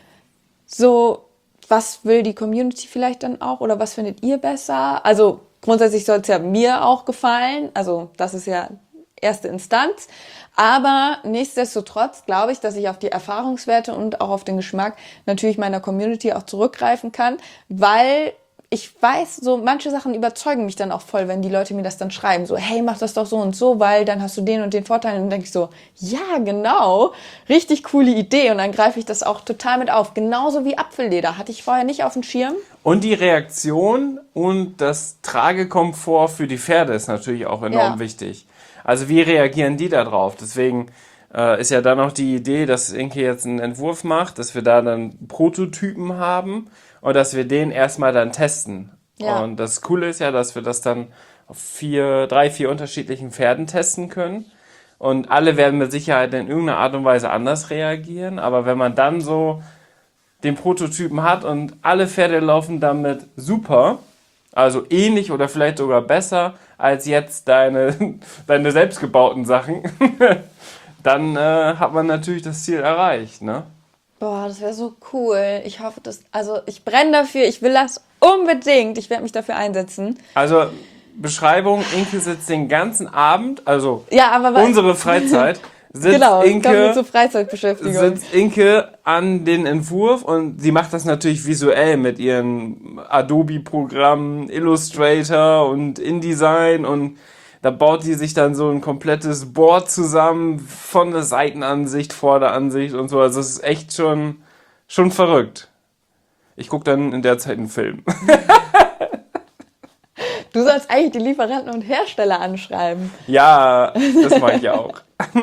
So, was will die Community vielleicht dann auch oder was findet ihr besser? Also grundsätzlich soll es ja mir auch gefallen, also das ist ja erste Instanz, aber nichtsdestotrotz glaube ich, dass ich auf die Erfahrungswerte und auch auf den Geschmack natürlich meiner Community auch zurückgreifen kann, weil ich weiß, so manche Sachen überzeugen mich dann auch voll, wenn die Leute mir das dann schreiben, so, hey, mach das doch so und so, weil dann hast du den und den Vorteil. Und dann denke ich so, ja, genau, richtig coole Idee. Und dann greife ich das auch total mit auf. Genauso wie Apfelleder, hatte ich vorher nicht auf dem Schirm. Und die Reaktion und das Tragekomfort für die Pferde ist natürlich auch enorm wichtig. Also wie reagieren die da drauf? Deswegen ist ja dann auch die Idee, dass Inke jetzt einen Entwurf macht, dass wir da dann Prototypen haben und dass wir den erstmal dann testen. Ja. Und das Coole ist ja, dass wir das dann auf 3, 4 unterschiedlichen Pferden testen können. Und alle werden mit Sicherheit in irgendeiner Art und Weise anders reagieren. Aber wenn man dann so den Prototypen hat und alle Pferde laufen damit super, also ähnlich oder vielleicht sogar besser als jetzt deine selbstgebauten Sachen, dann hat man natürlich das Ziel erreicht, ne? Boah, das wäre so cool. Ich hoffe, ich brenne dafür, ich will das unbedingt. Ich werde mich dafür einsetzen. Also, Beschreibung, Inke sitzt den ganzen Abend, also ja, aber unsere Freizeit, sitzt genau, Inke zur Freizeitbeschäftigung. An den Entwurf und sie macht das natürlich visuell mit ihren Adobe-Programmen, Illustrator und InDesign und da baut die sich dann so ein komplettes Board zusammen von der Seitenansicht, Vorderansicht und so. Also es ist echt schon verrückt. Ich gucke dann in der Zeit einen Film. Du sollst eigentlich die Lieferanten und Hersteller anschreiben. Ja, das mache ich auch.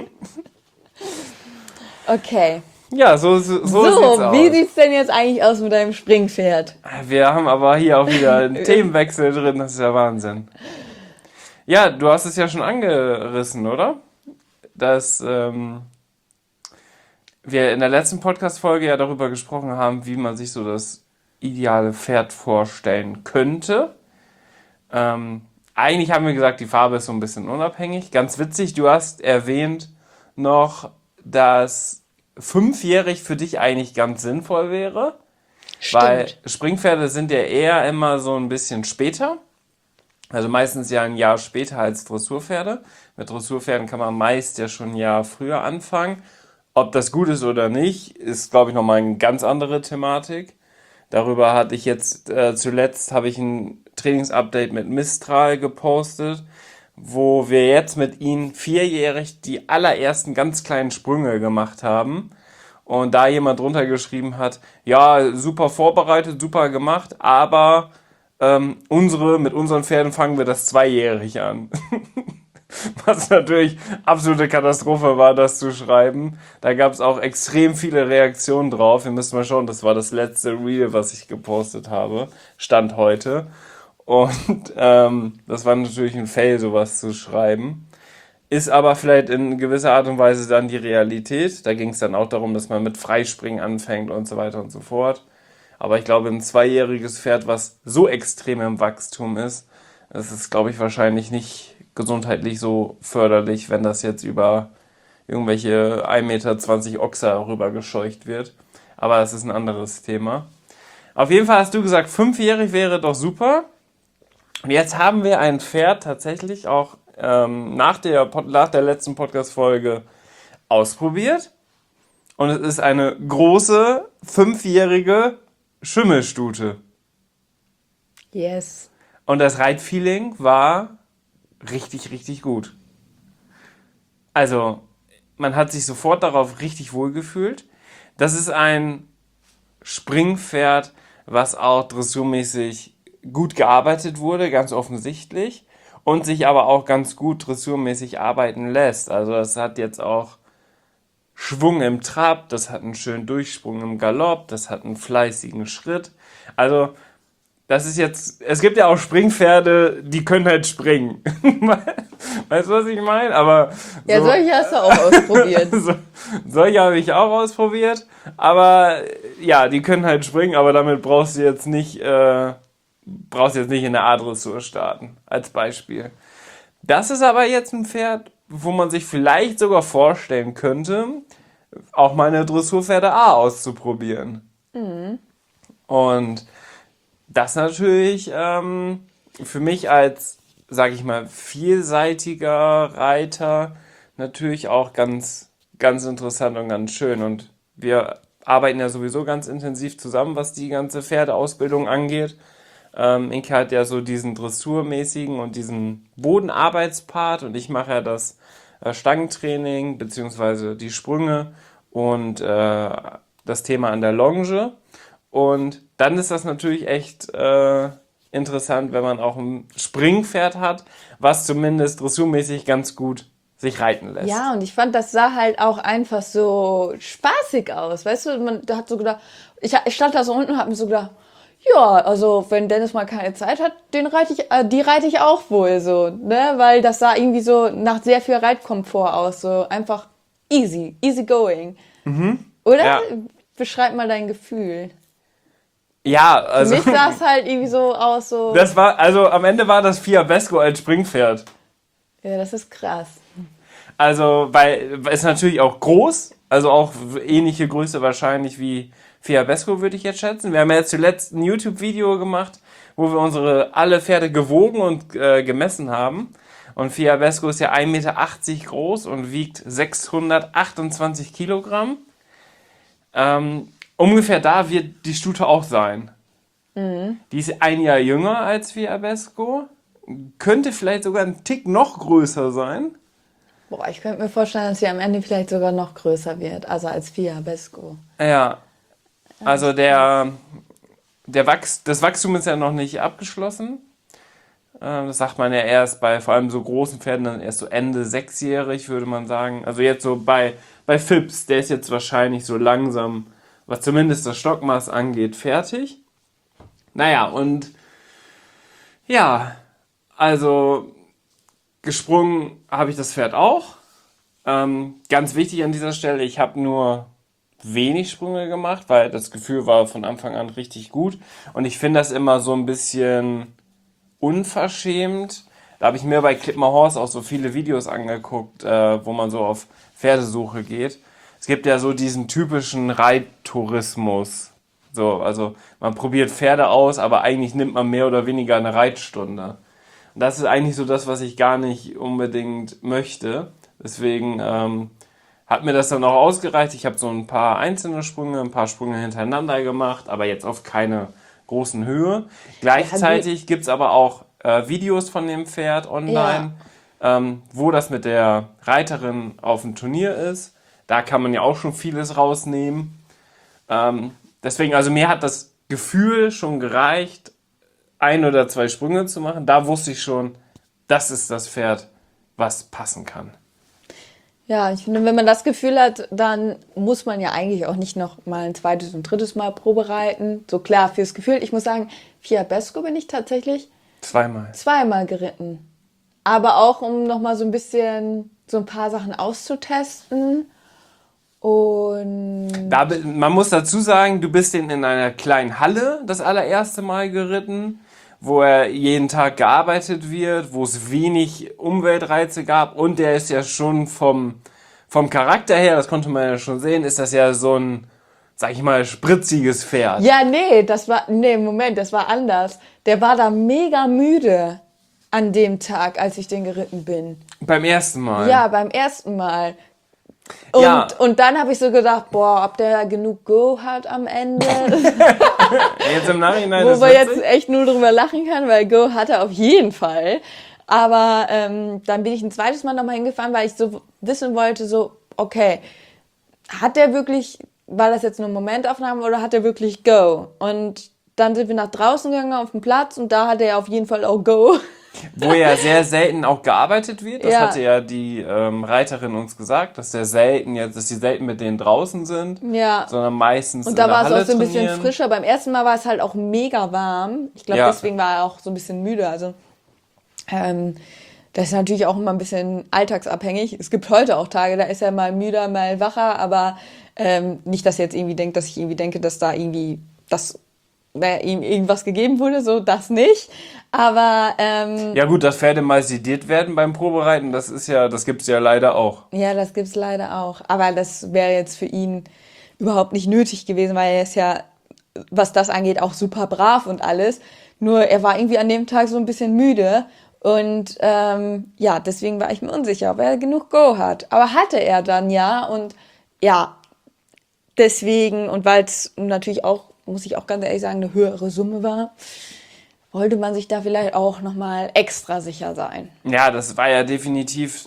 Okay. Ja, so sieht's So, aus. wie sieht's denn jetzt eigentlich aus mit deinem Springpferd? Wir haben aber hier auch wieder einen Themenwechsel drin, das ist ja Wahnsinn. Ja, du hast es ja schon angerissen, oder? Dass wir in der letzten Podcast-Folge ja darüber gesprochen haben, wie man sich so das ideale Pferd vorstellen könnte. Eigentlich haben wir gesagt, die Farbe ist so ein bisschen unabhängig. Ganz witzig, du hast erwähnt noch, dass 5-jährig für dich eigentlich ganz sinnvoll wäre. Weil Springpferde sind ja eher immer so ein bisschen später. Also meistens ja ein Jahr später als Dressurpferde. Mit Dressurpferden kann man meist ja schon ein Jahr früher anfangen. Ob das gut ist oder nicht, ist, glaube ich, nochmal eine ganz andere Thematik. Darüber hatte ich jetzt zuletzt habe ich ein Trainingsupdate mit Mistral gepostet, wo wir jetzt mit ihnen 4-jährig die allerersten ganz kleinen Sprünge gemacht haben. Und da jemand drunter geschrieben hat, ja, super vorbereitet, super gemacht, aber mit unseren Pferden fangen wir das 2-jährig an. Was natürlich absolute Katastrophe war, das zu schreiben. Da gab es auch extrem viele Reaktionen drauf. Ihr müsst mal schauen, das war das letzte Reel, was ich gepostet habe. Stand heute. Und das war natürlich ein Fail, sowas zu schreiben. Ist aber vielleicht in gewisser Art und Weise dann die Realität. Da ging es dann auch darum, dass man mit Freispringen anfängt und so weiter und so fort. Aber ich glaube, ein 2-jähriges Pferd, was so extrem im Wachstum ist, das ist, glaube ich, wahrscheinlich nicht gesundheitlich so förderlich, wenn das jetzt über irgendwelche 1,20 Meter Ochser rübergescheucht wird. Aber das ist ein anderes Thema. Auf jeden Fall hast du gesagt, 5-jährig wäre doch super. Und jetzt haben wir ein Pferd tatsächlich auch nach der letzten Podcast-Folge ausprobiert. Und es ist eine große, 5-jährige Schimmelstute. Yes. Und das Reitfeeling war richtig, richtig gut. Also, man hat sich sofort darauf richtig wohl gefühlt. Das ist ein Springpferd, was auch dressurmäßig gut gearbeitet wurde, ganz offensichtlich. Und sich aber auch ganz gut dressurmäßig arbeiten lässt. Also, das hat jetzt auch Schwung im Trab, das hat einen schönen Durchsprung im Galopp, das hat einen fleißigen Schritt. Also, das ist jetzt, es gibt ja auch Springpferde, die können halt springen. Weißt du, was ich meine? Aber Ja, solche hast du auch ausprobiert. solche habe ich auch ausprobiert. Aber ja, die können halt springen, aber damit brauchst du jetzt nicht in der A-Dressur starten, als Beispiel. Das ist aber jetzt ein Pferd, wo man sich vielleicht sogar vorstellen könnte, auch mal eine Dressurpferde A auszuprobieren. Und das natürlich für mich als, sag ich mal, vielseitiger Reiter natürlich auch ganz, ganz interessant und ganz schön. Und wir arbeiten ja sowieso ganz intensiv zusammen, was die ganze Pferdeausbildung angeht. Inke hat ja so diesen dressurmäßigen und diesen Bodenarbeitspart und ich mache ja das Stangentraining beziehungsweise die Sprünge und das Thema an der Longe. Und dann ist das natürlich echt interessant, wenn man auch ein Springpferd hat, was zumindest dressurmäßig ganz gut sich reiten lässt. Ja, und ich fand, das sah halt auch einfach so spaßig aus. Weißt du, man da hat so gedacht, ich stand da so unten und hab mir so gedacht, ja, also wenn Dennis mal keine Zeit hat, die reite ich auch wohl so, ne? Weil das sah irgendwie so nach sehr viel Reitkomfort aus, so einfach easy going. Oder? Ja. Beschreib mal dein Gefühl. Ja, also Für mich sah es halt irgendwie so aus, so. das war, also am Ende war das Fiabesco als Springpferd. Ja, das ist krass. Also, weil ist natürlich auch groß, also auch ähnliche Größe wahrscheinlich wie Fiabesco, würde ich jetzt schätzen. Wir haben ja jetzt zuletzt ein YouTube-Video gemacht, wo wir alle Pferde gewogen und gemessen haben. Und Fiabesco ist ja 1,80 Meter groß und wiegt 628 Kilogramm. Ungefähr da wird die Stute auch sein. Die ist 1 Jahr jünger als Fiabesco. Könnte vielleicht sogar ein Tick noch größer sein. Boah, ich könnte mir vorstellen, dass sie am Ende vielleicht sogar noch größer wird, also als Fiabesco. Ja, also das Wachstum ist ja noch nicht abgeschlossen. Das sagt man ja erst bei vor allem so großen Pferden dann erst so Ende 6-jährig, würde man sagen. Also jetzt so bei Phipps, der ist jetzt wahrscheinlich so langsam, was zumindest das Stockmaß angeht, fertig. Naja, und ja, also gesprungen habe ich das Pferd auch. Ganz wichtig an dieser Stelle, ich habe nur wenig Sprünge gemacht, weil das Gefühl war von Anfang an richtig gut. Und ich finde das immer so ein bisschen unverschämt. Da habe ich mir bei Clip My Horse auch so viele Videos angeguckt, wo man so auf Pferdesuche geht. Es gibt ja so diesen typischen Reittourismus. So, also man probiert Pferde aus, aber eigentlich nimmt man mehr oder weniger eine Reitstunde. Und das ist eigentlich so das, was ich gar nicht unbedingt möchte. Deswegen hat mir das dann auch ausgereicht. Ich habe so ein paar einzelne Sprünge, ein paar Sprünge hintereinander gemacht, aber jetzt auf keine großen Höhe. Gleichzeitig gibt es aber auch Videos von dem Pferd online, wo das mit der Reiterin auf dem Turnier ist. Da kann man ja auch schon vieles rausnehmen. Deswegen, also mir hat das Gefühl schon gereicht, 1 oder 2 Sprünge zu machen. Da wusste ich schon, das ist das Pferd, was passen kann. Ja, ich finde, wenn man das Gefühl hat, dann muss man ja eigentlich auch nicht noch mal ein zweites und drittes Mal Probe reiten. So klar, fürs Gefühl. Ich muss sagen, Fiabesco bin ich tatsächlich zweimal geritten. Aber auch, um noch mal so ein bisschen, so ein paar Sachen auszutesten. Und Man muss dazu sagen, du bist in einer kleinen Halle das allererste Mal geritten, wo er jeden Tag gearbeitet wird, wo es wenig Umweltreize gab und der ist ja schon vom Charakter her, das konnte man ja schon sehen, ist das ja so ein, sag ich mal, spritziges Pferd. ja, Moment, das war anders. Der war da mega müde an dem Tag, als ich den geritten bin. Beim ersten Mal? Ja, beim ersten Mal. Und dann habe ich so gedacht, boah, ob der genug Go hat am Ende. Jetzt im Nachhinein Wo ist man witzig. jetzt echt nur drüber lachen kann, weil Go hat er auf jeden Fall. Aber dann bin ich ein zweites Mal nochmal hingefahren, weil ich so wissen wollte, so, okay, hat der wirklich, war das jetzt nur Momentaufnahme oder hat er wirklich Go? Und dann sind wir nach draußen gegangen auf den Platz und da hatte er auf jeden Fall auch Go. Wo ja sehr selten auch gearbeitet wird. Das Ja. hatte ja die Reiterin uns gesagt, dass die selten mit denen draußen sind, Ja. sondern meistens Und in da der war es Halle auch so ein bisschen trainieren. frischer. Beim ersten Mal war es halt auch mega warm. Ich glaube, Ja. deswegen war er auch so ein bisschen müde. Also das ist natürlich auch immer ein bisschen alltagsabhängig. Es gibt heute auch Tage, da ist er mal müder, mal wacher, aber nicht, dass er jetzt irgendwie denkt, dass ich irgendwie denke, dass da irgendwie ihm irgendwas gegeben wurde, so das nicht. Aber Ja gut, dass Pferde mal sediert werden beim Probereiten, das gibt's ja leider auch. ja, das gibt's leider auch. Aber das wäre jetzt für ihn überhaupt nicht nötig gewesen, weil er ist ja, was das angeht, auch super brav und alles. Nur er war irgendwie an dem Tag so ein bisschen müde. Und ja, deswegen war ich mir unsicher, ob er genug Go hat. Aber hatte er dann ja. Und ja, deswegen, und weil es natürlich auch, muss ich auch ganz ehrlich sagen, eine höhere Summe war, wollte man sich da vielleicht auch nochmal extra sicher sein. Ja, das war ja definitiv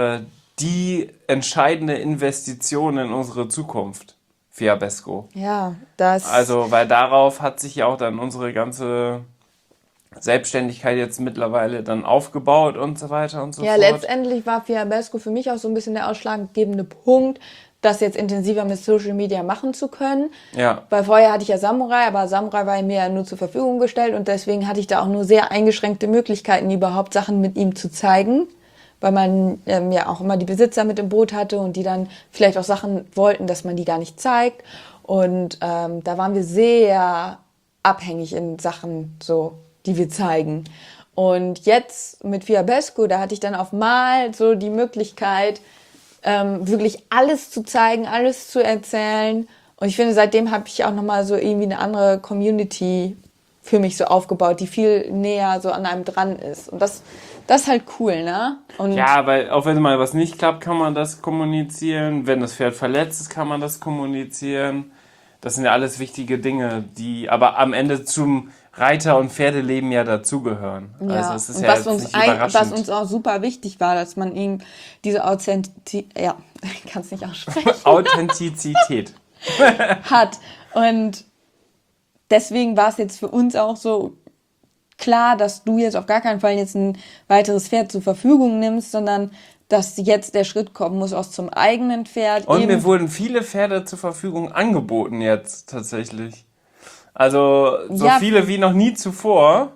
die entscheidende Investition in unsere Zukunft, Fiabesco. Ja, das... Also, weil darauf hat sich ja auch dann unsere ganze Selbstständigkeit jetzt mittlerweile dann aufgebaut und so weiter und so Ja, fort. letztendlich war Fiabesco für mich auch so ein bisschen der ausschlaggebende Punkt, das jetzt intensiver mit Social Media machen zu können. Ja. Weil vorher hatte ich ja Samurai, aber Samurai war mir ja nur zur Verfügung gestellt und deswegen hatte ich da auch nur sehr eingeschränkte Möglichkeiten, überhaupt Sachen mit ihm zu zeigen, weil man ja auch immer die Besitzer mit im Boot hatte und die dann vielleicht auch Sachen wollten, dass man die gar nicht zeigt. Und da waren wir sehr abhängig in Sachen so, die wir zeigen. Und jetzt mit Fiabesco, da hatte ich dann auf mal so die Möglichkeit, wirklich alles zu zeigen, alles zu erzählen. Und ich finde, seitdem habe ich auch nochmal so irgendwie eine andere Community für mich so aufgebaut, die viel näher so an einem dran ist. Und das ist halt cool, ne? Und Ja, weil auch wenn mal was nicht klappt, kann man das kommunizieren. Wenn das Pferd verletzt ist, kann man das kommunizieren. Das sind ja alles wichtige Dinge, die aber am Ende zum Reiter- und Pferdeleben ja dazugehören. ja, Also es ist und ja was jetzt uns, nicht überraschend. was uns auch super wichtig war, dass man ihm diese ja, ich kann es nicht aussprechen, Authentizität. hat. Und deswegen war es jetzt für uns auch so klar, dass du jetzt auf gar keinen Fall jetzt ein weiteres Pferd zur Verfügung nimmst, sondern dass jetzt der Schritt kommen muss aus zum eigenen Pferd. Und mir wurden viele Pferde zur Verfügung angeboten jetzt tatsächlich. Also so viele wie noch nie zuvor.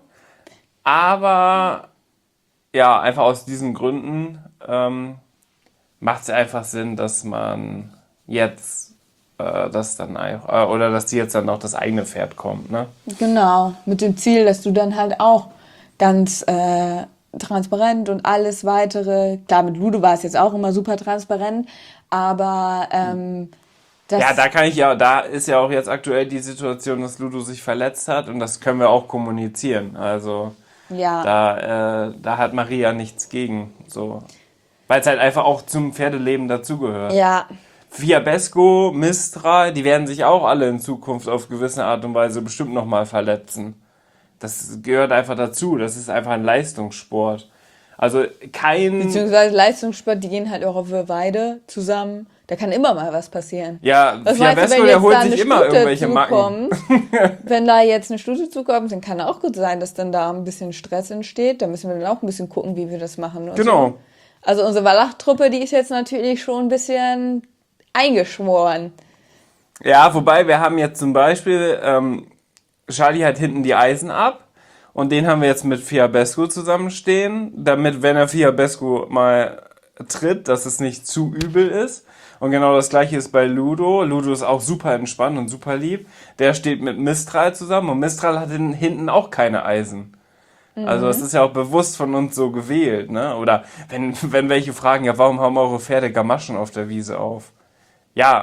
Aber ja, einfach aus diesen Gründen macht es einfach Sinn, dass man jetzt das dann oder dass die jetzt dann auch das eigene Pferd kommt, ne? Genau, mit dem Ziel, dass du dann halt auch ganz transparent und alles weitere, klar, mit Ludo war es jetzt auch immer super transparent, aber ja, da ist ja auch jetzt aktuell die Situation, dass Ludo sich verletzt hat und das können wir auch kommunizieren. Also da hat Maria nichts gegen, so. Weil es halt einfach auch zum Pferdeleben dazugehört. Ja. Fiabesco, Mistral, die werden sich auch alle in Zukunft auf gewisse Art und Weise bestimmt nochmal verletzen. Das gehört einfach dazu. Das ist einfach ein Leistungssport. Also beziehungsweise Leistungssport, die gehen halt auch auf der Weide zusammen. Da kann immer mal was passieren. Ja, Fiabesco, der holt sich immer irgendwelche Macken. Wenn da jetzt eine Stute zukommt, dann kann auch gut sein, dass dann da ein bisschen Stress entsteht. Da müssen wir dann auch ein bisschen gucken, wie wir das machen. Genau. So. Also unsere Wallach-Truppe, die ist jetzt natürlich schon ein bisschen eingeschworen. Ja, wobei wir haben jetzt zum Beispiel, Charlie hat hinten die Eisen ab und den haben wir jetzt mit Fiabesco zusammenstehen, damit, wenn er Fiabesco mal tritt, dass es nicht zu übel ist. Und genau das gleiche ist bei Ludo. Ludo ist auch super entspannt und super lieb. Der steht mit Mistral zusammen und Mistral hat hinten auch keine Eisen. Also das ist ja auch bewusst von uns so gewählt, ne? Oder wenn welche fragen, ja, warum haben eure Pferde Gamaschen auf der Wiese auf? Ja,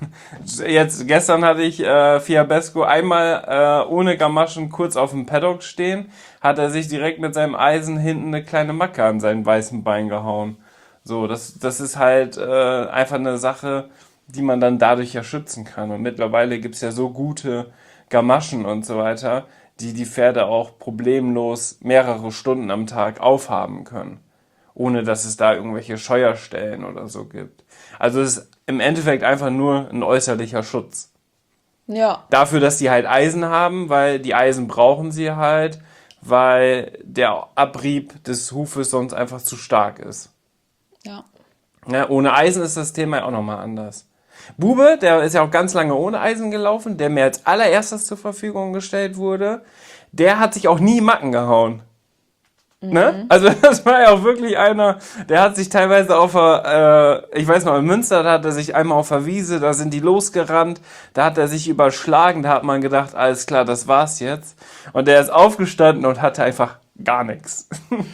gestern hatte ich Fiabesco einmal ohne Gamaschen kurz auf dem Paddock stehen, hat er sich direkt mit seinem Eisen hinten eine kleine Macke an sein weißen Bein gehauen. So, das ist halt einfach eine Sache, die man dann dadurch ja schützen kann. Und mittlerweile gibt's ja so gute Gamaschen und so weiter, die Pferde auch problemlos mehrere Stunden am Tag aufhaben können, ohne dass es da irgendwelche Scheuerstellen oder so gibt. Also es ist im Endeffekt einfach nur ein äußerlicher Schutz. Ja. Dafür, dass die halt Eisen haben, weil die Eisen brauchen sie halt, weil der Abrieb des Hufes sonst einfach zu stark ist. Ja. Ja, ohne Eisen ist das Thema ja auch nochmal anders. Bube, der ist ja auch ganz lange ohne Eisen gelaufen, der mir als allererstes zur Verfügung gestellt wurde, der hat sich auch nie Macken gehauen. Ne? Also das war ja auch wirklich einer, der hat sich teilweise ich weiß noch, in Münster, da hat er sich einmal auf der Wiese, da sind die losgerannt, da hat er sich überschlagen, da hat man gedacht, alles klar, das war's jetzt. Und der ist aufgestanden und hatte einfach gar nichts.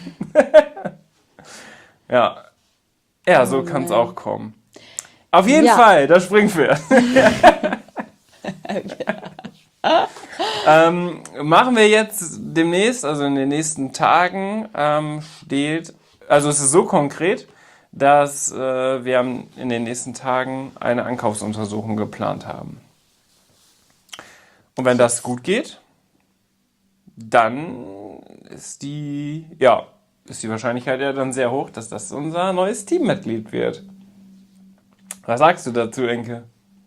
Ja, so kann's auch kommen. Auf jeden Fall, das Springpferd. Machen wir jetzt demnächst, also in den nächsten Tagen, also es ist so konkret, dass wir in den nächsten Tagen eine Ankaufsuntersuchung geplant haben. Und wenn das gut geht, dann ist die Wahrscheinlichkeit ja dann sehr hoch, dass das unser neues Teammitglied wird. Was sagst du dazu, Enke?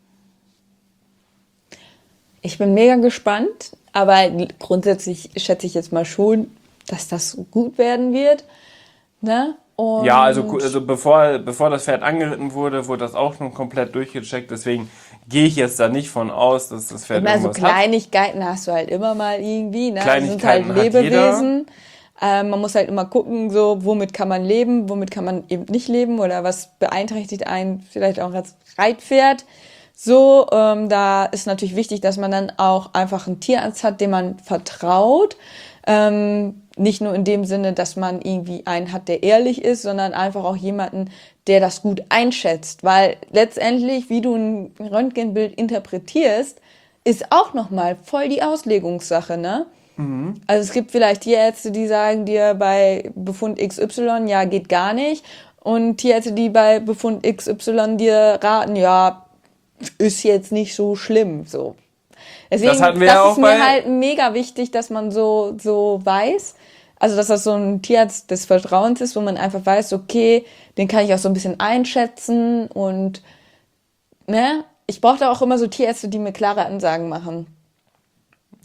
Ich bin mega gespannt, aber grundsätzlich schätze ich jetzt mal schon, dass das gut werden wird. Ne? Und ja, also bevor das Pferd angeritten wurde, wurde das auch schon komplett durchgecheckt. Deswegen gehe ich jetzt da nicht von aus, dass das Pferd immer irgendwas so Kleinigkeiten hast du halt immer mal irgendwie. Ne? Kleinigkeiten das sind halt hat Lebewesen. Man muss halt immer gucken, so womit kann man leben, womit kann man eben nicht leben oder was beeinträchtigt einen vielleicht auch als Reitpferd. So, da ist natürlich wichtig, dass man dann auch einfach einen Tierarzt hat, dem man vertraut. Nicht nur in dem Sinne, dass man irgendwie einen hat, der ehrlich ist, sondern einfach auch jemanden, der das gut einschätzt. Weil letztendlich, wie du ein Röntgenbild interpretierst, ist auch nochmal voll die Auslegungssache, ne? Also es gibt vielleicht Tierärzte, die sagen dir bei Befund XY, ja, geht gar nicht. Und Tierärzte, die bei Befund XY dir raten, ja, ist jetzt nicht so schlimm, so. Deswegen, das hatten wir ja auch ist mir halt mega wichtig, dass man so weiß, also dass das so ein Tierarzt des Vertrauens ist, wo man einfach weiß, okay, den kann ich auch so ein bisschen einschätzen und, ne, ich brauche da auch immer so Tierärzte, die mir klare Ansagen machen.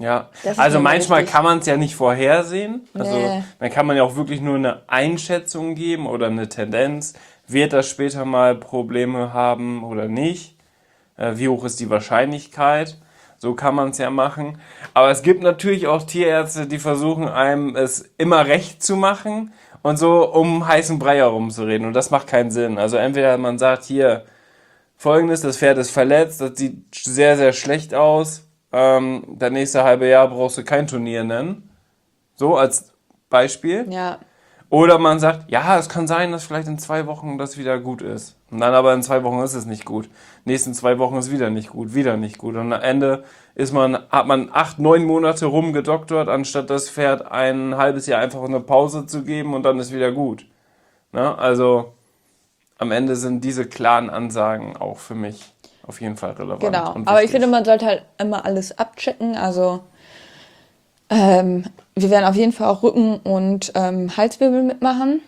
Ja, Das ist also mir manchmal wichtig. kann man es ja nicht vorhersehen. Also Nee. dann kann man ja auch wirklich nur eine Einschätzung geben oder eine Tendenz. Wird das später mal Probleme haben oder nicht? Wie hoch ist die Wahrscheinlichkeit? So kann man es ja machen. Aber es gibt natürlich auch Tierärzte, die versuchen einem es immer recht zu machen und so um heißen Brei herumzureden. Und das macht keinen Sinn. Also entweder man sagt hier, Folgendes, das Pferd ist verletzt, das sieht sehr, sehr schlecht aus. Das nächste halbe Jahr brauchst du kein Turnier nennen. So als Beispiel. Ja, Oder man sagt, ja, es kann sein, dass vielleicht in 2 Wochen das wieder gut ist. Und dann aber in 2 Wochen ist es nicht gut. Nächsten 2 Wochen ist wieder nicht gut, wieder nicht gut. Und am Ende hat man 8, 9 Monate rumgedoktert, anstatt das Pferd ein halbes Jahr einfach eine Pause zu geben und dann ist wieder gut. Ne? Also am Ende sind diese klaren Ansagen auch für mich auf jeden Fall relevant. genau. Und Aber ich wichtig. finde, man sollte halt immer alles abchecken. Also wir werden auf jeden Fall auch Rücken- und Halswirbel mitmachen.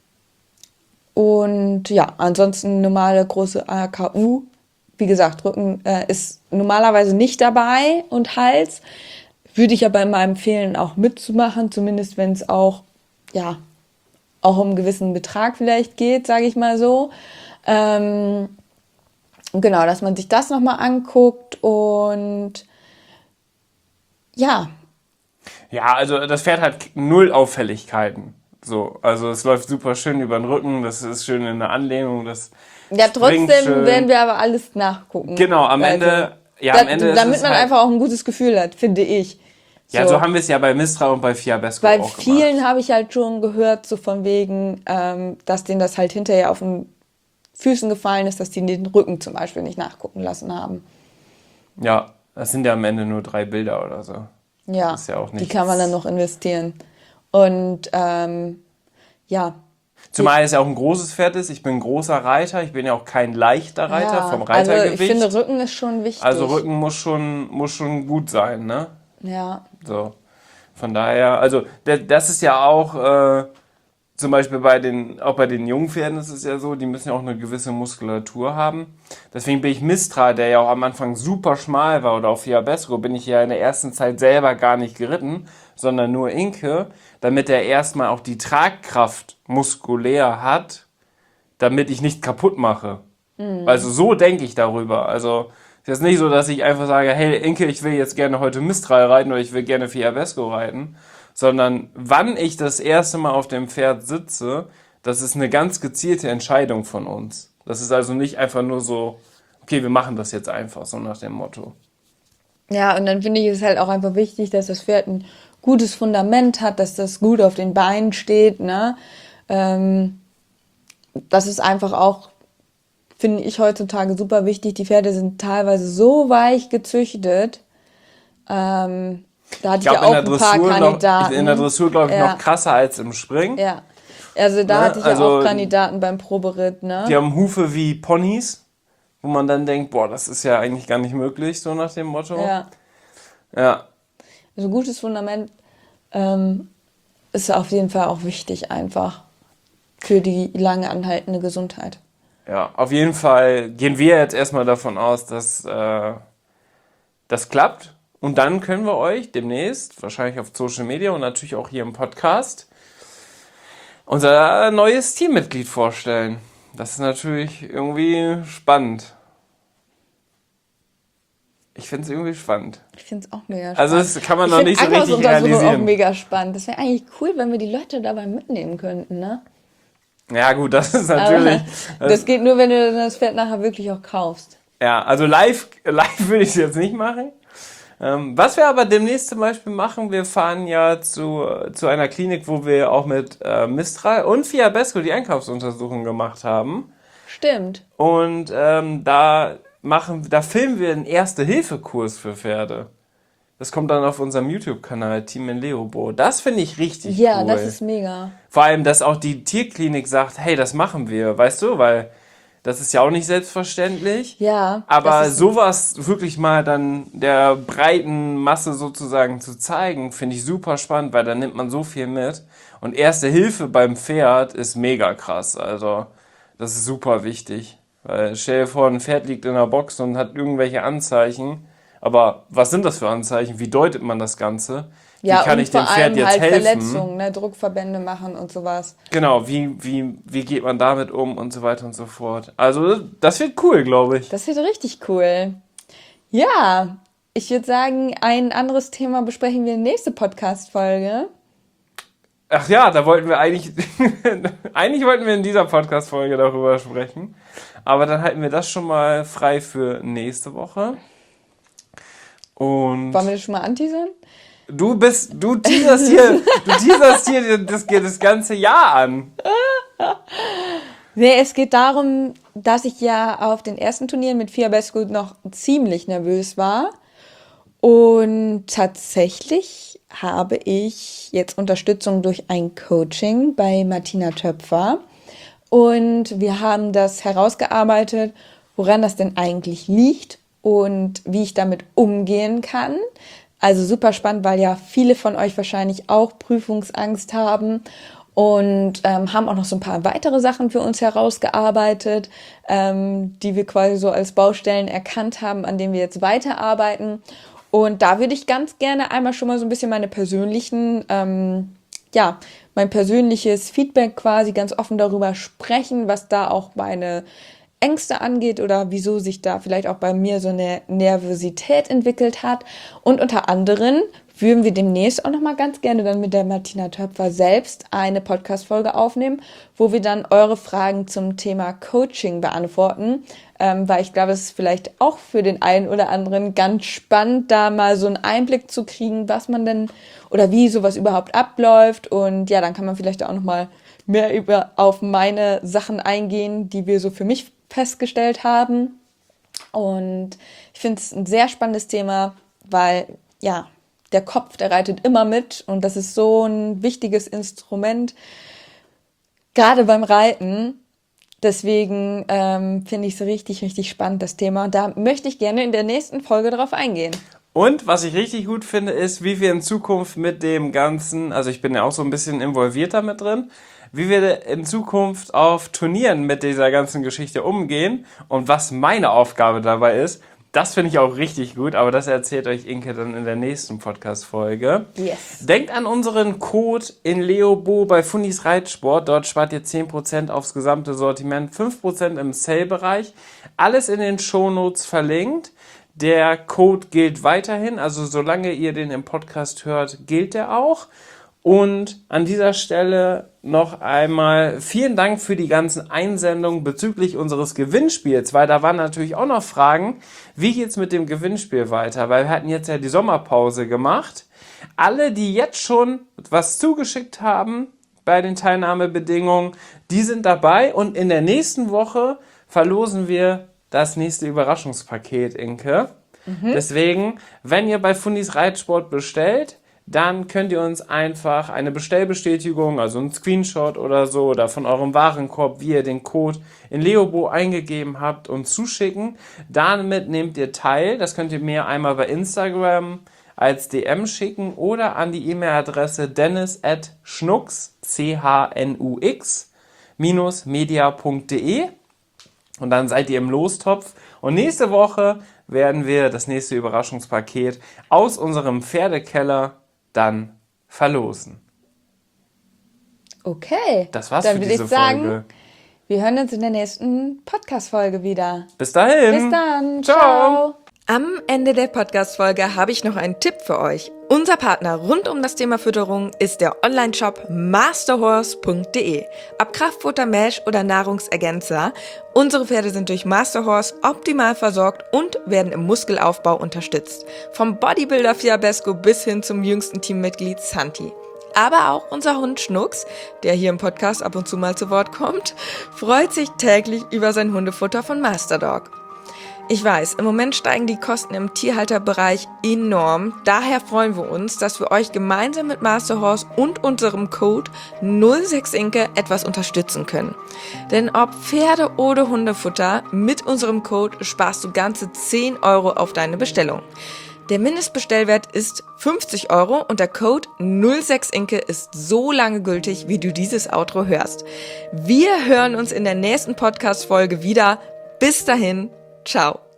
Und ja, ansonsten normale große AKU. Wie gesagt, Rücken ist normalerweise nicht dabei und Hals. Würde ich aber immer empfehlen, auch mitzumachen, zumindest wenn es auch, ja, auch um einen gewissen Betrag vielleicht geht, sage ich mal so. Genau, dass man sich das nochmal anguckt und ja, Ja, also das Pferd hat null Auffälligkeiten. So, also es läuft super schön über den Rücken, das ist schön in der Anlehnung, das ja, springt trotzdem schön. werden wir aber alles nachgucken. Genau, am Ende, ja, am Ende ist damit es man halt, einfach auch ein gutes Gefühl hat, finde ich. ja, so haben wir es ja bei Mistra und bei Fiabesco Bei auch vielen gemacht. habe ich halt schon gehört, so von wegen, dass denen das halt hinterher auf den Füßen gefallen ist, dass die den Rücken zum Beispiel nicht nachgucken lassen haben. Ja, das sind ja am Ende nur 3 Bilder oder so. Ja, Das ist ja auch die nichts. kann man dann noch investieren. Und ja, Zumal es ja auch ein großes Pferd ist. Ich bin ein großer Reiter. Ich bin ja auch kein leichter Reiter ja, vom also Reitergewicht. ich finde, Rücken ist schon wichtig. Also Rücken muss schon gut sein, ne? Ja, So. Von daher, also das ist ja auch zum Beispiel auch bei den Jungpferden ist es ja so, die müssen ja auch eine gewisse Muskulatur haben. Deswegen bin ich Mistra, der ja auch am Anfang super schmal war, oder auch Fiabesco, bin ich ja in der ersten Zeit selber gar nicht geritten, sondern nur Inke, damit er erstmal auch die Tragkraft muskulär hat, damit ich nicht kaputt mache. Also so denke ich darüber. Also es ist jetzt nicht so, dass ich einfach sage, hey Inke, ich will jetzt gerne heute Mistral reiten oder ich will gerne Fiabesco reiten, sondern wann ich das erste Mal auf dem Pferd sitze, das ist eine ganz gezielte Entscheidung von uns. Das ist also nicht einfach nur so, okay, wir machen das jetzt einfach, so nach dem Motto. ja, und dann finde ich es halt auch einfach wichtig, dass das Pferd ein gutes Fundament hat, dass das gut auf den Beinen steht, ne? Das ist einfach auch, finde ich heutzutage super wichtig. Die Pferde sind teilweise so weich gezüchtet. Da hatte ich ja auch ein paar Kandidaten. in der Dressur glaube ich Ja. noch krasser als im Springen. Ja, also da Ne? hatte ich ja Also, auch Kandidaten beim Proberitt, ne? Die haben Hufe wie Ponys, wo man dann denkt, boah, das ist ja eigentlich gar nicht möglich, so nach dem Motto. Ja, Ja. also gutes Fundament ist auf jeden Fall auch wichtig einfach für die lange anhaltende Gesundheit. Ja, auf jeden Fall gehen wir jetzt erstmal davon aus, dass das klappt. Und dann können wir euch demnächst, wahrscheinlich auf Social Media und natürlich auch hier im Podcast, unser neues Teammitglied vorstellen. Das ist natürlich irgendwie spannend. Ich finde es irgendwie spannend. Ich finde es auch mega spannend. Also das kann man Ich noch find nicht so richtig Ankaufsuntersuchung auch realisieren. mega spannend. Das wäre eigentlich cool, wenn wir die Leute dabei mitnehmen könnten, ne? Ja gut, das ist Aber natürlich... das geht nur, wenn du das Pferd nachher wirklich auch kaufst. Ja, also live würde ich es jetzt nicht machen. Was wir aber demnächst zum Beispiel machen, wir fahren ja zu einer Klinik, wo wir auch mit Mistral und Fiabesco die Einkaufsuntersuchung gemacht haben. Stimmt. Und da filmen wir einen Erste-Hilfe-Kurs für Pferde. Das kommt dann auf unserem YouTube-Kanal Team in Leobo. Das finde ich richtig Ja, cool. das ist mega. Vor allem, dass auch die Tierklinik sagt, hey, das machen wir, weißt du, weil das ist ja auch nicht selbstverständlich. Ja. Aber das ist- sowas wirklich mal dann der breiten Masse sozusagen zu zeigen, finde ich super spannend, weil da nimmt man so viel mit. Und Erste Hilfe beim Pferd ist mega krass. Also das ist super wichtig. Weil stell dir vor, ein Pferd liegt in der Box und hat irgendwelche Anzeichen Aber was sind das für Anzeichen? Wie deutet man das Ganze? Wie Ja, kann und ich dem vor Pferd allem jetzt halt helfen? Verletzungen, ne? Druckverbände machen und sowas. Genau, wie geht man damit um und so weiter und so fort. Also das wird cool, glaube ich. Das wird richtig cool. Ja, ich würde sagen, ein anderes Thema besprechen wir in der nächsten Podcast-Folge. Ach ja, da wollten wir eigentlich, eigentlich wollten wir in dieser Podcast-Folge darüber sprechen. Aber dann halten wir das schon mal frei für nächste Woche. Und Wollen wir das schon mal anteasern? du teaserst hier das ganze Jahr an. Nee, es geht darum, dass ich ja auf den ersten Turnieren mit Fiabesco noch ziemlich nervös war. Und tatsächlich habe ich jetzt Unterstützung durch ein Coaching bei Martina Töpfer. Und wir haben das herausgearbeitet, woran das denn eigentlich liegt und wie ich damit umgehen kann. Also super spannend, weil ja viele von euch wahrscheinlich auch Prüfungsangst haben und haben auch noch so ein paar weitere Sachen für uns herausgearbeitet, die wir quasi so als Baustellen erkannt haben, an denen wir jetzt weiterarbeiten. Und da würde ich ganz gerne einmal schon mal so ein bisschen meine persönlichen, mein persönliches Feedback quasi ganz offen darüber sprechen, was da auch meine Ängste angeht oder wieso sich da vielleicht auch bei mir so eine Nervosität entwickelt hat. Und unter anderem würden wir demnächst auch nochmal ganz gerne dann mit der Martina Töpfer selbst eine Podcast-Folge aufnehmen, wo wir dann eure Fragen zum Thema Coaching beantworten, weil ich glaube, es ist vielleicht auch für den einen oder anderen ganz spannend, da mal so einen Einblick zu kriegen, was man denn oder wie sowas überhaupt abläuft. Und ja, dann kann man vielleicht auch nochmal mehr auf meine Sachen eingehen, die wir so für mich festgestellt haben. Und ich finde es ein sehr spannendes Thema, weil ja, der Kopf, der reitet immer mit und das ist so ein wichtiges Instrument, gerade beim Reiten. Deswegen finde ich es richtig, richtig spannend, das Thema. Und da möchte ich gerne in der nächsten Folge darauf eingehen. Und was ich richtig gut finde, ist, wie wir in Zukunft mit dem Ganzen, also ich bin ja auch so ein bisschen involviert mit drin, wie wir in Zukunft auf Turnieren mit dieser ganzen Geschichte umgehen und was meine Aufgabe dabei ist. Das finde ich auch richtig gut, aber das erzählt euch Inke dann in der nächsten Podcast-Folge. Yes. Denkt an unseren Code in Leobo bei Fundis Reitsport. Dort spart ihr 10% aufs gesamte Sortiment, 5% im Sale-Bereich. Alles in den Shownotes verlinkt. Der Code gilt weiterhin, also solange ihr den im Podcast hört, gilt der auch. Und an dieser Stelle noch einmal vielen Dank für die ganzen Einsendungen bezüglich unseres Gewinnspiels, weil da waren natürlich auch noch Fragen, wie geht's mit dem Gewinnspiel weiter, weil wir hatten jetzt ja die Sommerpause gemacht. Alle, die jetzt schon was zugeschickt haben bei den Teilnahmebedingungen, die sind dabei und in der nächsten Woche verlosen wir das nächste Überraschungspaket, Inke. Deswegen, wenn ihr bei Fundis Reitsport bestellt, dann könnt ihr uns einfach eine Bestellbestätigung, also einen Screenshot oder so, oder von eurem Warenkorb, wie ihr den Code in Leobo eingegeben habt, uns zuschicken. Damit nehmt ihr teil. Das könnt ihr mir einmal bei Instagram als DM schicken oder an die E-Mail-Adresse dennis@schnux, CHNUX-media.de und dann seid ihr im Lostopf. Und nächste Woche werden wir das nächste Überraschungspaket aus unserem Pferdekeller dann verlosen. Okay. Das war's dann für würde diese ich sagen, Folge. Wir hören uns in der nächsten Podcast-Folge wieder. Bis dahin. Bis dann. Ciao. Ciao. Am Ende der Podcast-Folge habe ich noch einen Tipp für euch. Unser Partner rund um das Thema Fütterung ist der Online-Shop masterhorse.de. Ob Kraftfutter, Mesh oder Nahrungsergänzer, unsere Pferde sind durch Masterhorse optimal versorgt und werden im Muskelaufbau unterstützt. Vom Bodybuilder Fiabesco bis hin zum jüngsten Teammitglied Santi. Aber auch unser Hund Schnux, der hier im Podcast ab und zu mal zu Wort kommt, freut sich täglich über sein Hundefutter von Masterdog. Ich weiß, im Moment steigen die Kosten im Tierhalterbereich enorm. Daher freuen wir uns, dass wir euch gemeinsam mit Masterhorse und unserem Code 06inke etwas unterstützen können. Denn ob Pferde- oder Hundefutter, mit unserem Code sparst du ganze 10 € auf deine Bestellung. Der Mindestbestellwert ist 50 € und der Code 06inke ist so lange gültig, wie du dieses Outro hörst. Wir hören uns in der nächsten Podcast-Folge wieder. Bis dahin, ciao.